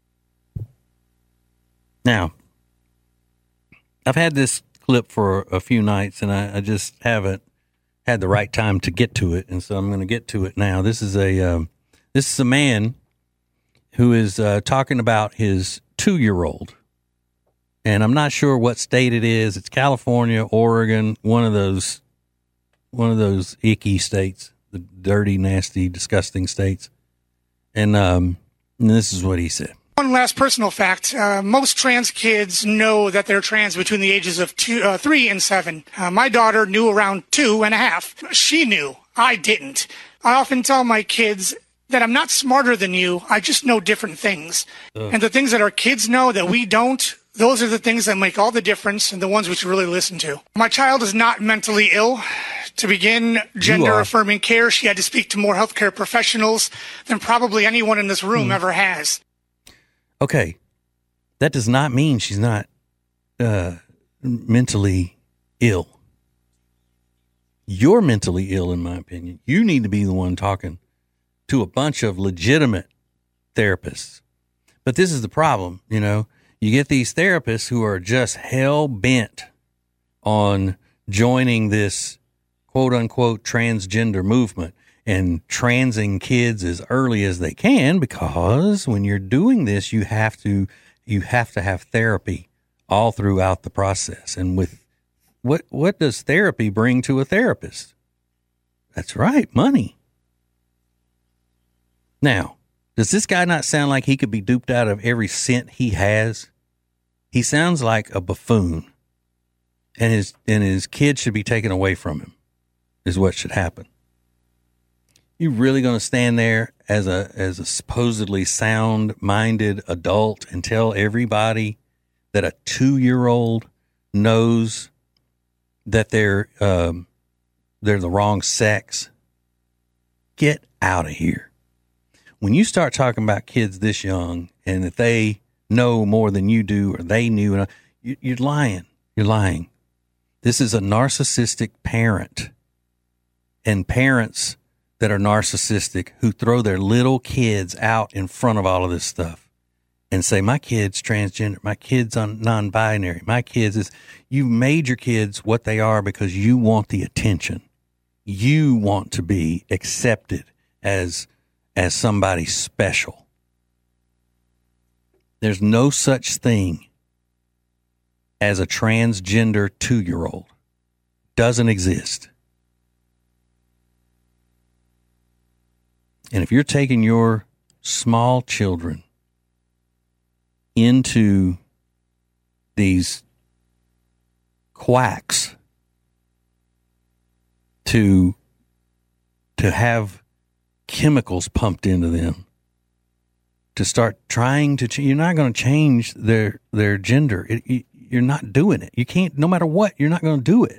Now, I've had this clip for a few nights, and I, I just haven't had the right time to get to it, and so I'm going to get to it now. This is a um, this is a man who is uh, talking about his two-year-old, and I'm not sure what state it is. It's California, Oregon, one of those one of those icky states. The dirty, nasty, disgusting states. And, um, and this is what he said. One last personal fact. Uh, most trans kids know that they're trans between the ages of two, uh, three and seven. Uh, my daughter knew around two and a half. She knew. I didn't. I often tell my kids that I'm not smarter than you. I just know different things. Uh. And the things that our kids know that we don't, those are the things that make all the difference and the ones we should really listen to. My child is not mentally ill. To begin gender-affirming care, she had to speak to more healthcare professionals than probably anyone in this room hmm. ever has. Okay. That does not mean she's not uh, mentally ill. You're mentally ill, in my opinion. You need to be the one talking to a bunch of legitimate therapists. But this is the problem, you know. You get these therapists who are just hell-bent on joining this quote-unquote transgender movement and transing kids as early as they can, because when you're doing this, you have to you have to have therapy all throughout the process. And with what what does therapy bring to a therapist? That's right, money. Now, does this guy not sound like he could be duped out of every cent he has? He sounds like a buffoon, and his and his kid should be taken away from him. Is what should happen. You really going to stand there as a as a supposedly sound-minded adult and tell everybody that a two-year-old knows that they're um, they're the wrong sex? Get out of here. When you start talking about kids this young and that they know more than you do, or they knew, you're lying. You're lying. This is a narcissistic parent. And parents that are narcissistic who throw their little kids out in front of all of this stuff and say, my kid's transgender, my kid's on non-binary, my kid's is, you made your kids what they are because you want the attention. You want to be accepted as, as somebody special. There's no such thing as a transgender two-year-old. Doesn't exist. And if you're taking your small children into these quacks to to have chemicals pumped into them, to start trying to, ch- you're not going to change their their gender. It, you, you're not doing it. You can't, no matter what, you're not going to do it.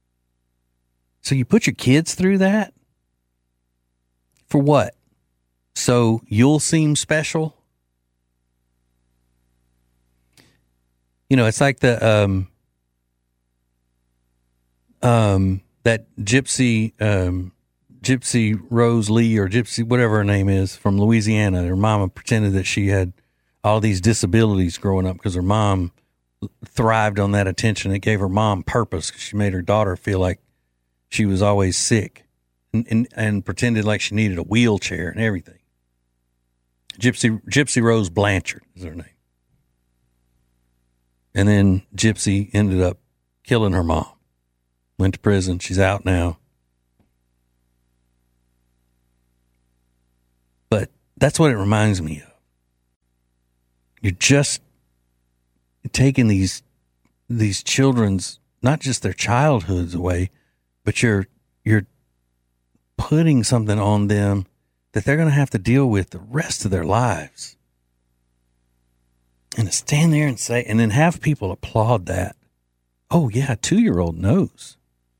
So you put your kids through that? For what? so you'll seem special. You know, it's like the um, um, that Gypsy um, Gypsy Rose Lee or Gypsy whatever her name is from Louisiana. Her mama pretended that she had all these disabilities growing up because her mom thrived on that attention. It gave her mom purpose. She made her daughter feel like she was always sick and, and, and pretended like she needed a wheelchair and everything. Gypsy Gypsy Rose Blanchard is her name. And then Gypsy ended up killing her mom. Went to prison. She's out now. But that's what it reminds me of. You're just taking these these children's, not just their childhoods away, but you're you're putting something on them that they're going to have to deal with the rest of their lives. And to stand there and say, and then have people applaud that. Oh yeah, a two-year-old knows.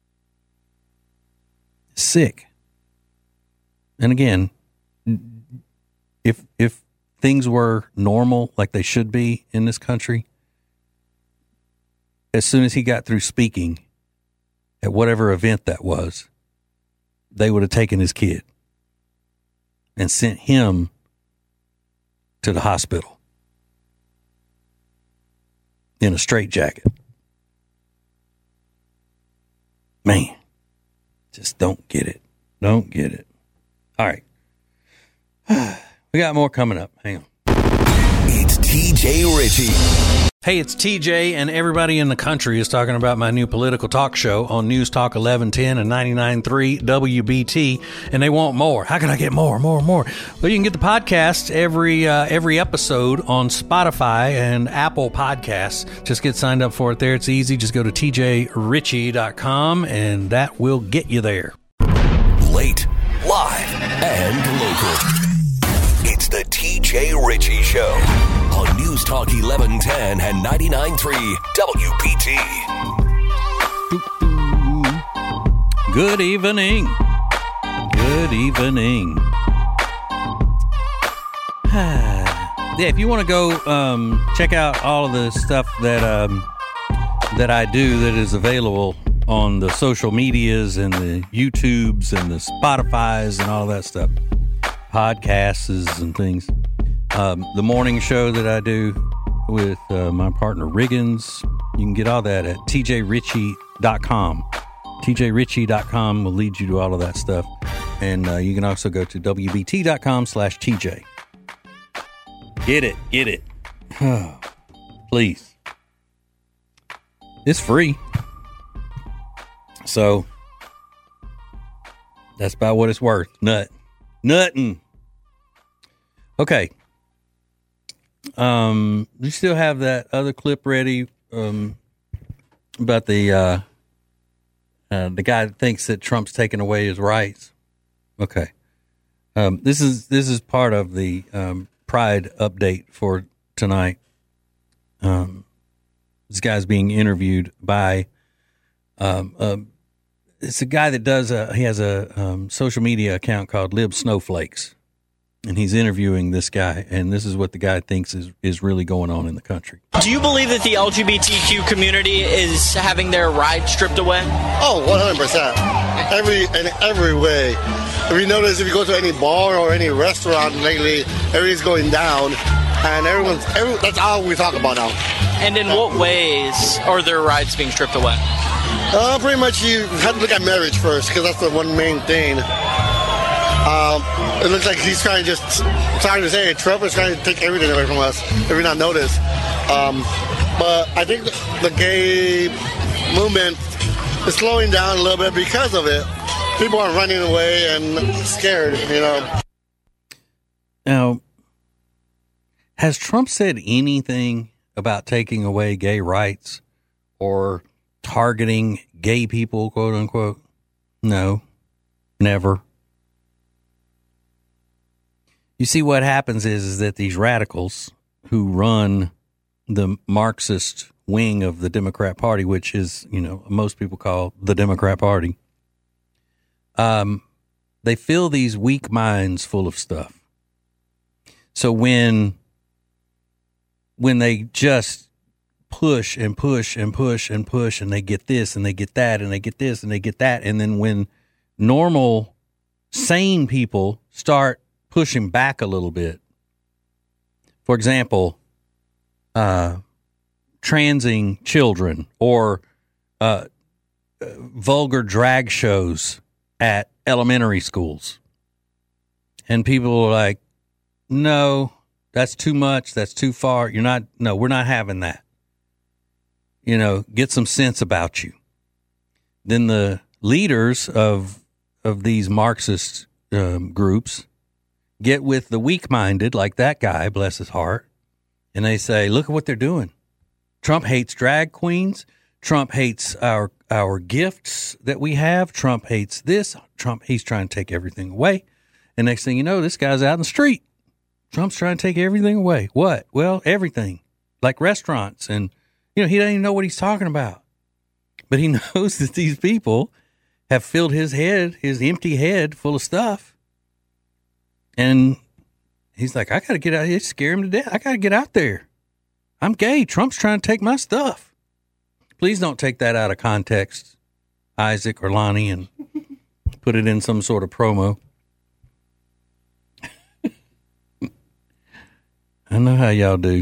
Sick. And again, if if things were normal like they should be in this country, as soon as he got through speaking at whatever event that was, they would have taken his kid and sent him to the hospital in a straitjacket. Man, just don't get it. Don't get it. All right. We got more coming up. Hang on. It's T J Ritchie. Hey, it's T J, and everybody in the country is talking about my new political talk show on News Talk eleven ten and ninety-nine point three W B T, and they want more. How can I get more, more, more? Well, you can get the podcast every uh, every episode on Spotify and Apple Podcasts. Just get signed up for it there. It's easy. Just go to T J Ritchie dot com, and that will get you there. Late, live, and local. It's the T J Ritchie Show on News Talk eleven ten and ninety-nine point three W B T. Good evening. Good evening. Yeah, if you want to go um, check out all of the stuff that um, that I do that is available on the social medias and the YouTubes and the Spotifys and all that stuff, podcasts and things. Um, the morning show that I do with uh, my partner Riggins, you can get all that at T J Ritchie dot com. T J Ritchie dot com will lead you to all of that stuff. And uh, you can also go to W B T dot com slash T J. Get it, get it. Please. It's free. So that's about what it's worth. Nut. Nuttin'. Okay. Um, you still have that other clip ready um, about the uh, uh, the guy that thinks that Trump's taking away his rights. Okay. Um, this is this is part of the um, Pride update for tonight. Um, this guy's being interviewed by. Um, uh, it's a guy that does a. He has a um, social media account called Lib Snowflakes. And he's interviewing this guy, and this is what the guy thinks is, is really going on in the country. Do you believe that the L G B T Q community is having their rights stripped away? Oh, one hundred percent. Every, in every way. If you notice, if you go to any bar or any restaurant lately, everything's going down, and everyone's, every, that's all we talk about now. And in what ways are their rights being stripped away? Uh, pretty much you have to look at marriage first, because that's the one main thing. Um, it looks like he's trying to just, sorry to say it, Trump is trying to take everything away from us, if you're not noticed. Um, but I think the gay movement is slowing down a little bit because of it. People are running away and scared, you know. Now, has Trump said anything about taking away gay rights or targeting gay people, quote unquote? No, never. You see, what happens is, is that these radicals who run the Marxist wing of the Democrat Party, which is, you know, most people call the Democrat Party, um, they fill these weak minds full of stuff. So when when they just push and push and push and push and they get this and they get that and they get this and they get that, and then when normal, sane people start pushing back a little bit, for example, uh, transing children or uh, uh, vulgar drag shows at elementary schools. And people are like, no, that's too much. That's too far. You're not, no, we're not having that. You know, get some sense about you. Then the leaders of, of these Marxist um, groups get with the weak-minded, like that guy, bless his heart, and they say, look at what they're doing. Trump hates drag queens. Trump hates our our gifts that we have. Trump hates this. Trump, he's trying to take everything away. And next thing you know, this guy's out in the street. Trump's trying to take everything away. What? Well, everything. Like restaurants. And, you know, he doesn't even know what he's talking about. But he knows that these people have filled his head, his empty head, full of stuff. And he's like, I got to get out here. Scare him to death. I got to get out there. I'm gay. Trump's trying to take my stuff. Please don't take that out of context, Isaac or Lonnie, and put it in some sort of promo. I know how y'all do.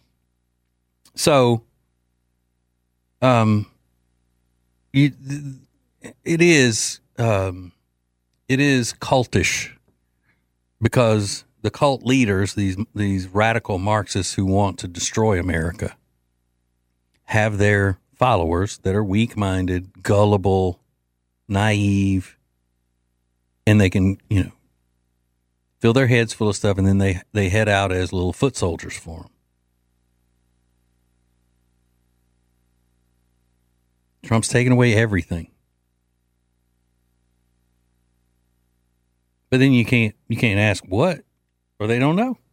So, um, you, it is, um, it is cultish because the cult leaders, these these radical Marxists who want to destroy America, have their followers that are weak-minded, gullible, naive, and they can, you know, fill their heads full of stuff, and then they, they head out as little foot soldiers for them. Trump's taking away everything. But then you can't you can't ask what, or they don't know.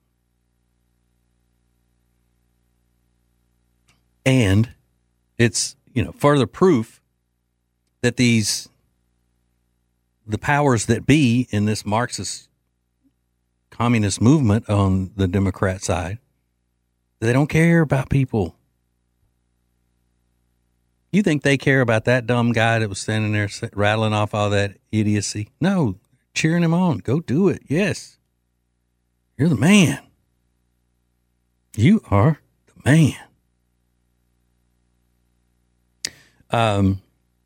And it's, you know, further proof that these, the powers that be in this Marxist communist movement on the Democrat side, they don't care about people. You think they care about that dumb guy that was standing there rattling off all that idiocy? No, cheering him on. Go do it. Yes. You're the man. You are the man. Um,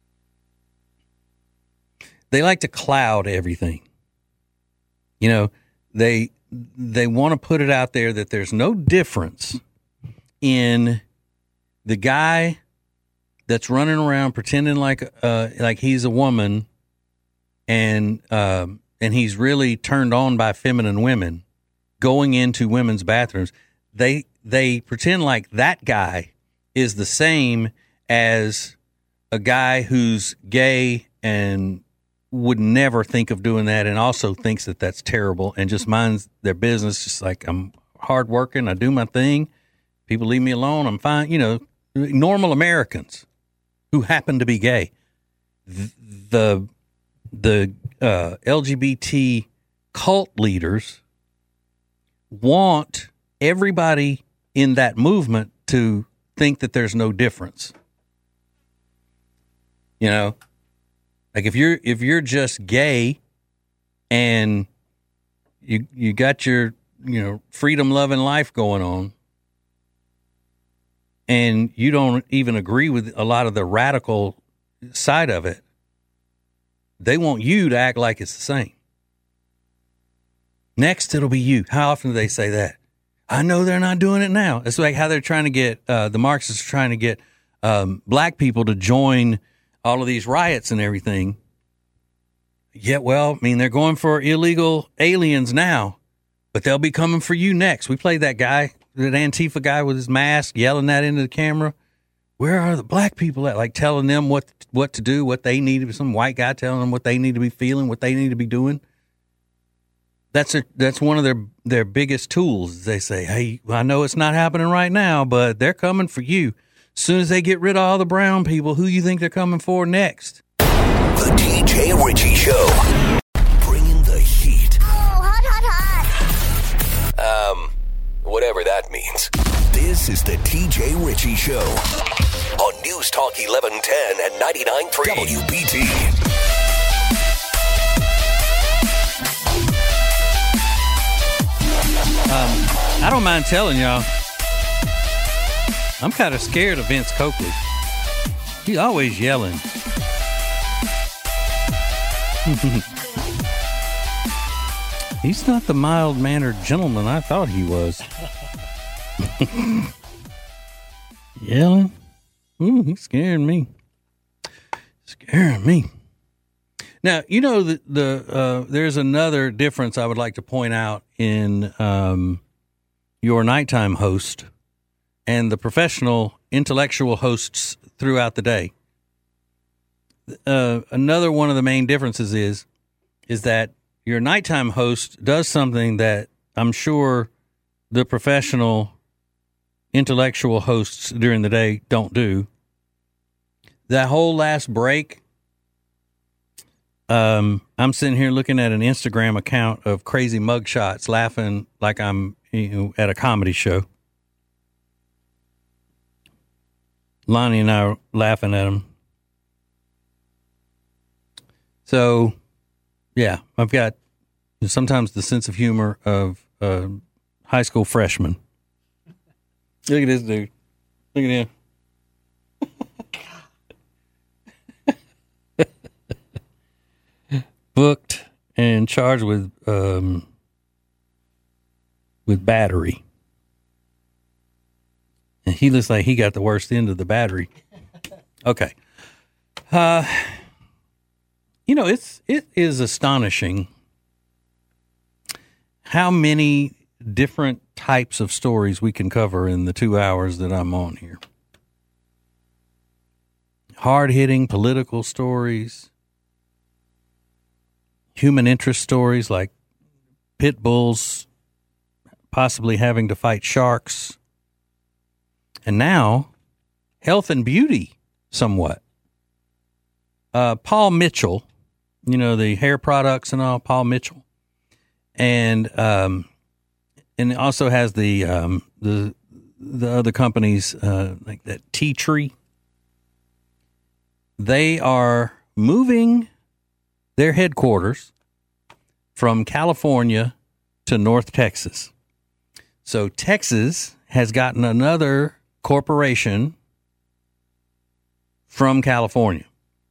they like to cloud everything. You know, they they want to put it out there that there's no difference in the guy that's running around pretending like uh like he's a woman and um and he's really turned on by feminine women going into women's bathrooms. They they pretend like that guy is the same as a guy who's gay and would never think of doing that, and also thinks that that's terrible and just minds their business. Just like, I'm hardworking, I do my thing. People leave me alone, I'm fine. You know, normal Americans who happen to be gay. The the uh, L G B T cult leaders want everybody in that movement to think that there's no difference. You know, like if you're if you're just gay and you you got your, you know, freedom loving life going on, and you don't even agree with a lot of the radical side of it, they want you to act like it's the same. Next, it'll be you. How often do they say that? I know they're not doing it now. It's like how they're trying to get, uh, the Marxists are trying to get um, black people to join all of these riots and everything. Yeah, well, I mean, they're going for illegal aliens now, but they'll be coming for you next. We played that guy, that Antifa guy with his mask, yelling that into the camera. Where are the black people at? Like telling them what what to do, what they need to be. Some white guy telling them what they need to be feeling, what they need to be doing. That's a, that's one of their their biggest tools. They say, hey, I know it's not happening right now, but they're coming for you. As soon as they get rid of all the brown people, who you think they're coming for next? The T J Ritchie Show. Bringing the heat. Oh, hot, hot, hot. Um, whatever that means. This is the T J Ritchie Show on News Talk eleven ten and ninety-nine point three W B T. Um, I don't mind telling y'all, I'm kind of scared of Vince Coakley. He's always yelling. He's not the mild-mannered gentleman I thought he was. Yelling? Ooh, he's scaring me. Scaring me. Now, you know, the, the uh, there's another difference I would like to point out in um, your nighttime host and the professional intellectual hosts throughout the day. Uh, another one of the main differences is, is that your nighttime host does something that I'm sure the professional intellectual hosts during the day don't do. That whole last break, um, I'm sitting here looking at an Instagram account of crazy mugshots, laughing like I'm, you know, at a comedy show. Lonnie and I are laughing at them. So, yeah, I've got sometimes the sense of humor of a high school freshman. Look at this dude. Look at him. Booked and charged with um, with battery. And he looks like he got the worst end of the battery. Okay. Uh, you know, it's it is astonishing how many different types of stories we can cover in the two hours that I'm on here. Hard-hitting political stories, human interest stories like pit bulls possibly having to fight sharks, and now health and beauty somewhat. Uh, Paul Mitchell, you know, the hair products and all, Paul Mitchell. And um, and it also has the um, the the other companies uh, like that Tea Tree. They are moving their headquarters from California to North Texas. So Texas has gotten another corporation from California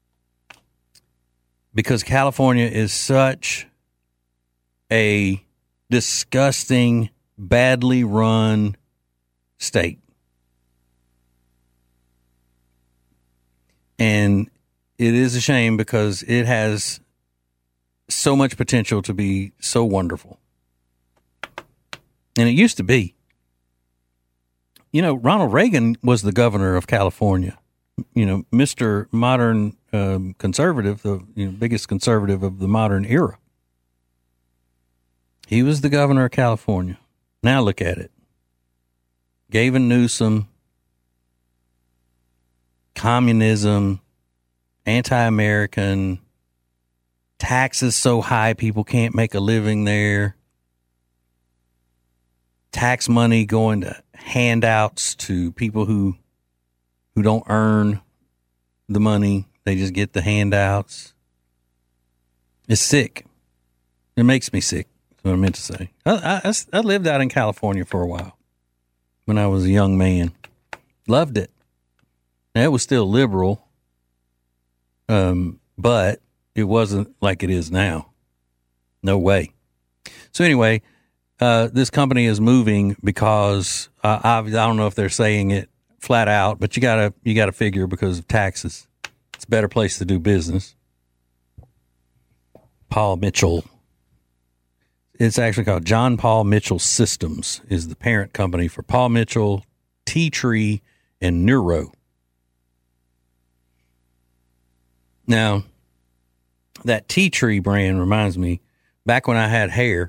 because California is such a disgusting, badly run state. And it is a shame because it has so much potential to be so wonderful. And it used to be. You know, Ronald Reagan was the governor of California. You know, Mister Modern um, Conservative, the you know, biggest conservative of the modern era. He was the governor of California. Now look at it. Gavin Newsom, communism, anti-American, taxes so high people can't make a living there, tax money going to handouts to people who who don't earn the money. They just get the handouts. It's sick. It makes me sick. That's what I meant to say. I, I, I lived out in California for a while when I was a young man. Loved it. Now, it was still liberal, um, but it wasn't like it is now. No way. So anyway, uh, this company is moving because uh, I, I don't know if they're saying it flat out, but you gotta you gotta figure because of taxes. It's a better place to do business. Paul Mitchell. It's actually called John Paul Mitchell Systems is the parent company for Paul Mitchell, Tea Tree, and Neuro. Now, that Tea Tree brand reminds me, back when I had hair,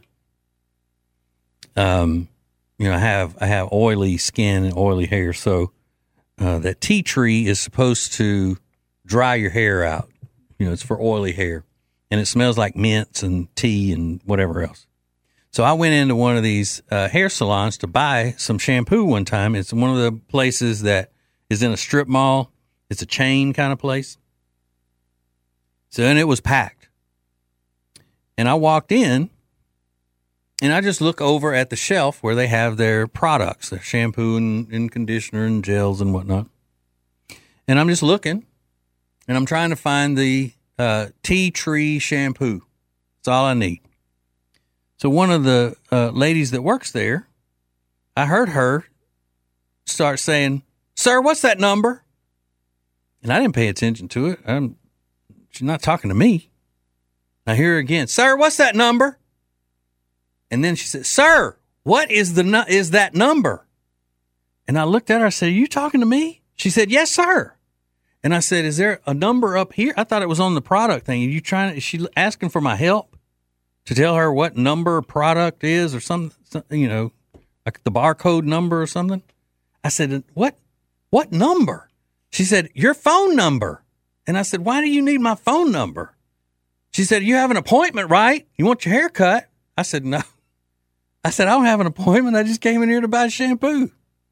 um, you know, I have I have oily skin and oily hair, so uh, that Tea Tree is supposed to dry your hair out. You know, it's for oily hair, and it smells like mints and tea and whatever else. So I went into one of these uh, hair salons to buy some shampoo one time. It's one of the places that is in a strip mall. It's a chain kind of place. So then it was packed. And I walked in, and I just look over at the shelf where they have their products, their shampoo and, and conditioner and gels and whatnot. And I'm just looking, and I'm trying to find the uh, tea tree shampoo. That's all I need. So one of the uh, ladies that works there, I heard her start saying, "Sir, what's that number?" And I didn't pay attention to it. I'm, she's not talking to me. I hear her again, "Sir, what's that number?" And then she said, "Sir, what is the nu- is that number?" And I looked at her. I said, "Are you talking to me?" She said, "Yes, sir." And I said, "Is there a number up here?" I thought it was on the product thing. Are you trying? Is she asking for my help to tell her what number product is or some, some you know, like the barcode number or something? I said, "What? What number?" She said, "Your phone number." And I said, "Why do you need my phone number?" She said, "You have an appointment, right? You want your hair cut?" I said, "No." I said, "I don't have an appointment. I just came in here to buy shampoo."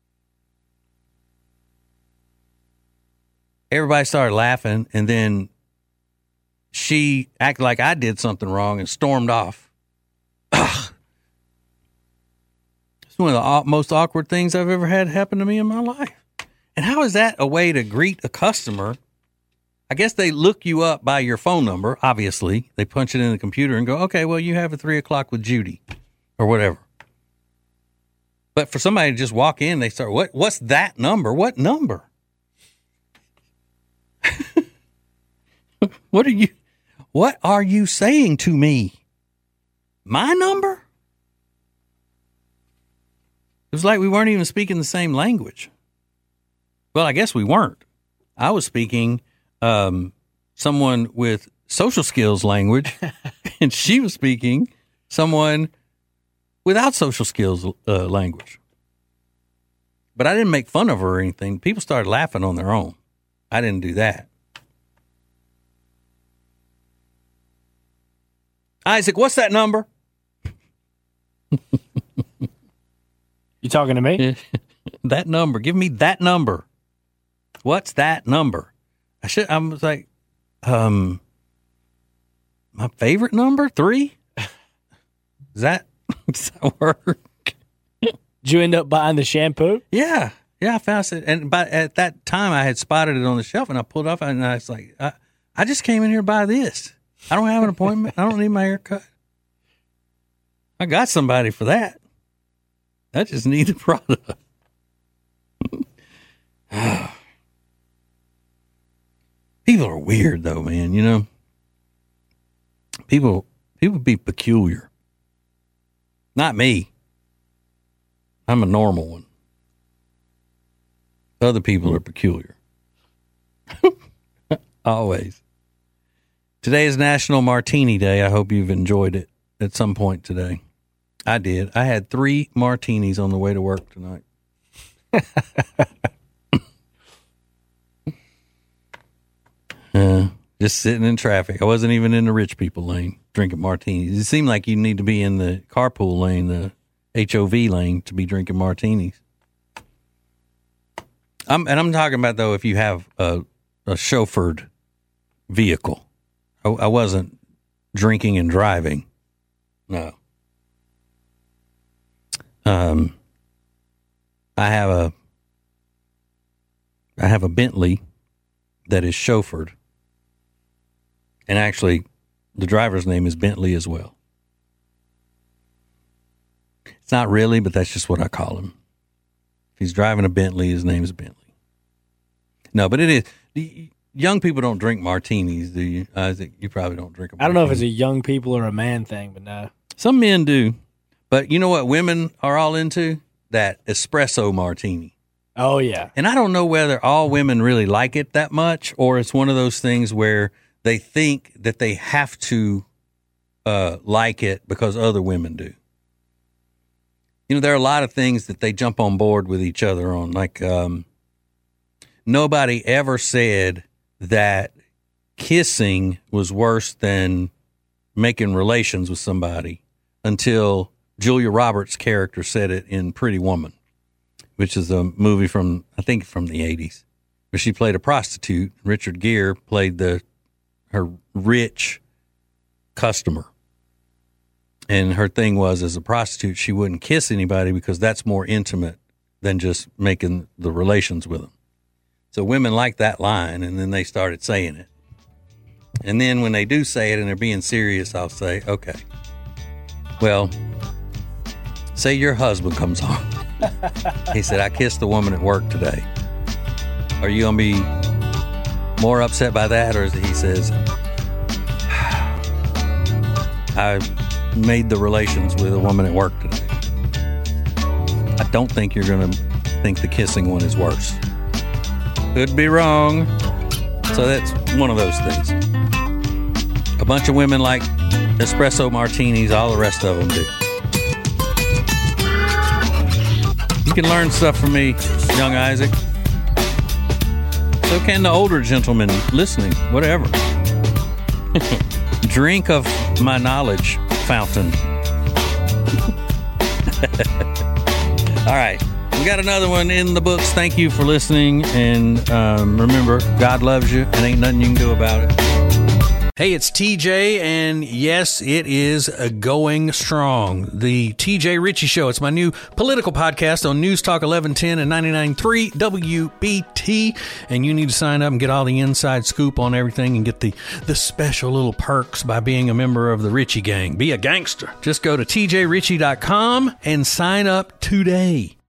Everybody started laughing, and then she acted like I did something wrong and stormed off. Ugh. It's one of the au- most awkward things I've ever had happen to me in my life. And how is that a way to greet a customer? I guess they look you up by your phone number, obviously. They punch it in the computer and go, "Okay, well, you have a three o'clock with Judy," or whatever. But for somebody to just walk in, they start, what? What's that number? What number? What are you, what are you saying to me? My number? It was like we weren't even speaking the same language. Well, I guess we weren't. I was speaking um, someone with social skills language, and she was speaking someone without social skills uh, language. But I didn't make fun of her or anything. People started laughing on their own. I didn't do that. Isaac, what's that number? You talking to me? That number. Give me that number. What's that number? I should. I was like, um, my favorite number three. Is that does that work? Did you end up buying the shampoo? Yeah, yeah. I found it, and by at that time I had spotted it on the shelf, and I pulled it off, and I was like, I, I just came in here to buy this. I don't have an appointment. I don't need my hair cut. I got somebody for that. I just need the product. People are weird, though, man. You know, people people be peculiar. Not me. I'm a normal one. Other people are peculiar. Always. Today is National Martini Day. I hope you've enjoyed it at some point today. I did. I had three martinis on the way to work tonight. uh, just sitting in traffic. I wasn't even in the rich people lane drinking martinis. It seemed like you need to be in the carpool lane, the H O V lane, to be drinking martinis. I'm, and I'm talking about, though, if you have a, a chauffeured vehicle. I, I wasn't drinking and driving. No. Um, I have a, I have a Bentley that is chauffeured, and actually, the driver's name is Bentley as well. It's not really, but that's just what I call him. If he's driving a Bentley, his name is Bentley. No, but it is. The, young people don't drink martinis, do you, Isaac? You probably don't drink a martini. I don't know if it's a young people or a man thing, but no. Some men do. But you know what women are all into? That espresso martini. Oh, yeah. And I don't know whether all women really like it that much, or it's one of those things where they think that they have to uh, like it because other women do. You know, there are a lot of things that they jump on board with each other on. Like, um, nobody ever said that kissing was worse than making relations with somebody until Julia Roberts' character said it in Pretty Woman, which is a movie from, I think, from the eighties, where she played a prostitute. Richard Gere played the her rich customer. And her thing was, as a prostitute, she wouldn't kiss anybody because that's more intimate than just making the relations with them. So women like that line, and then they started saying it. And then when they do say it and they're being serious, I'll say, okay, well, say your husband comes home. He said, I kissed a woman at work today. Are you going to be more upset by that? Or is it he says, I made the relations with a woman at work today. I don't think you're going to think the kissing one is worse. Could be wrong. So that's one of those things. A bunch of women like espresso martinis, all the rest of them do. You can learn stuff from me, young Isaac. So can the older gentlemen listening, whatever. Drink of my knowledge fountain. All right. We got another one in the books. Thank you for listening. And um, remember, God loves you and ain't nothing you can do about it. Hey, it's T J, and yes, it is going strong. The T J Ritchie Show. It's my new political podcast on News Talk eleven ten and ninety-nine point three W B T, and you need to sign up and get all the inside scoop on everything and get the, the special little perks by being a member of the Ritchie Gang. Be a gangster. Just go to T J Ritchie dot com and sign up today.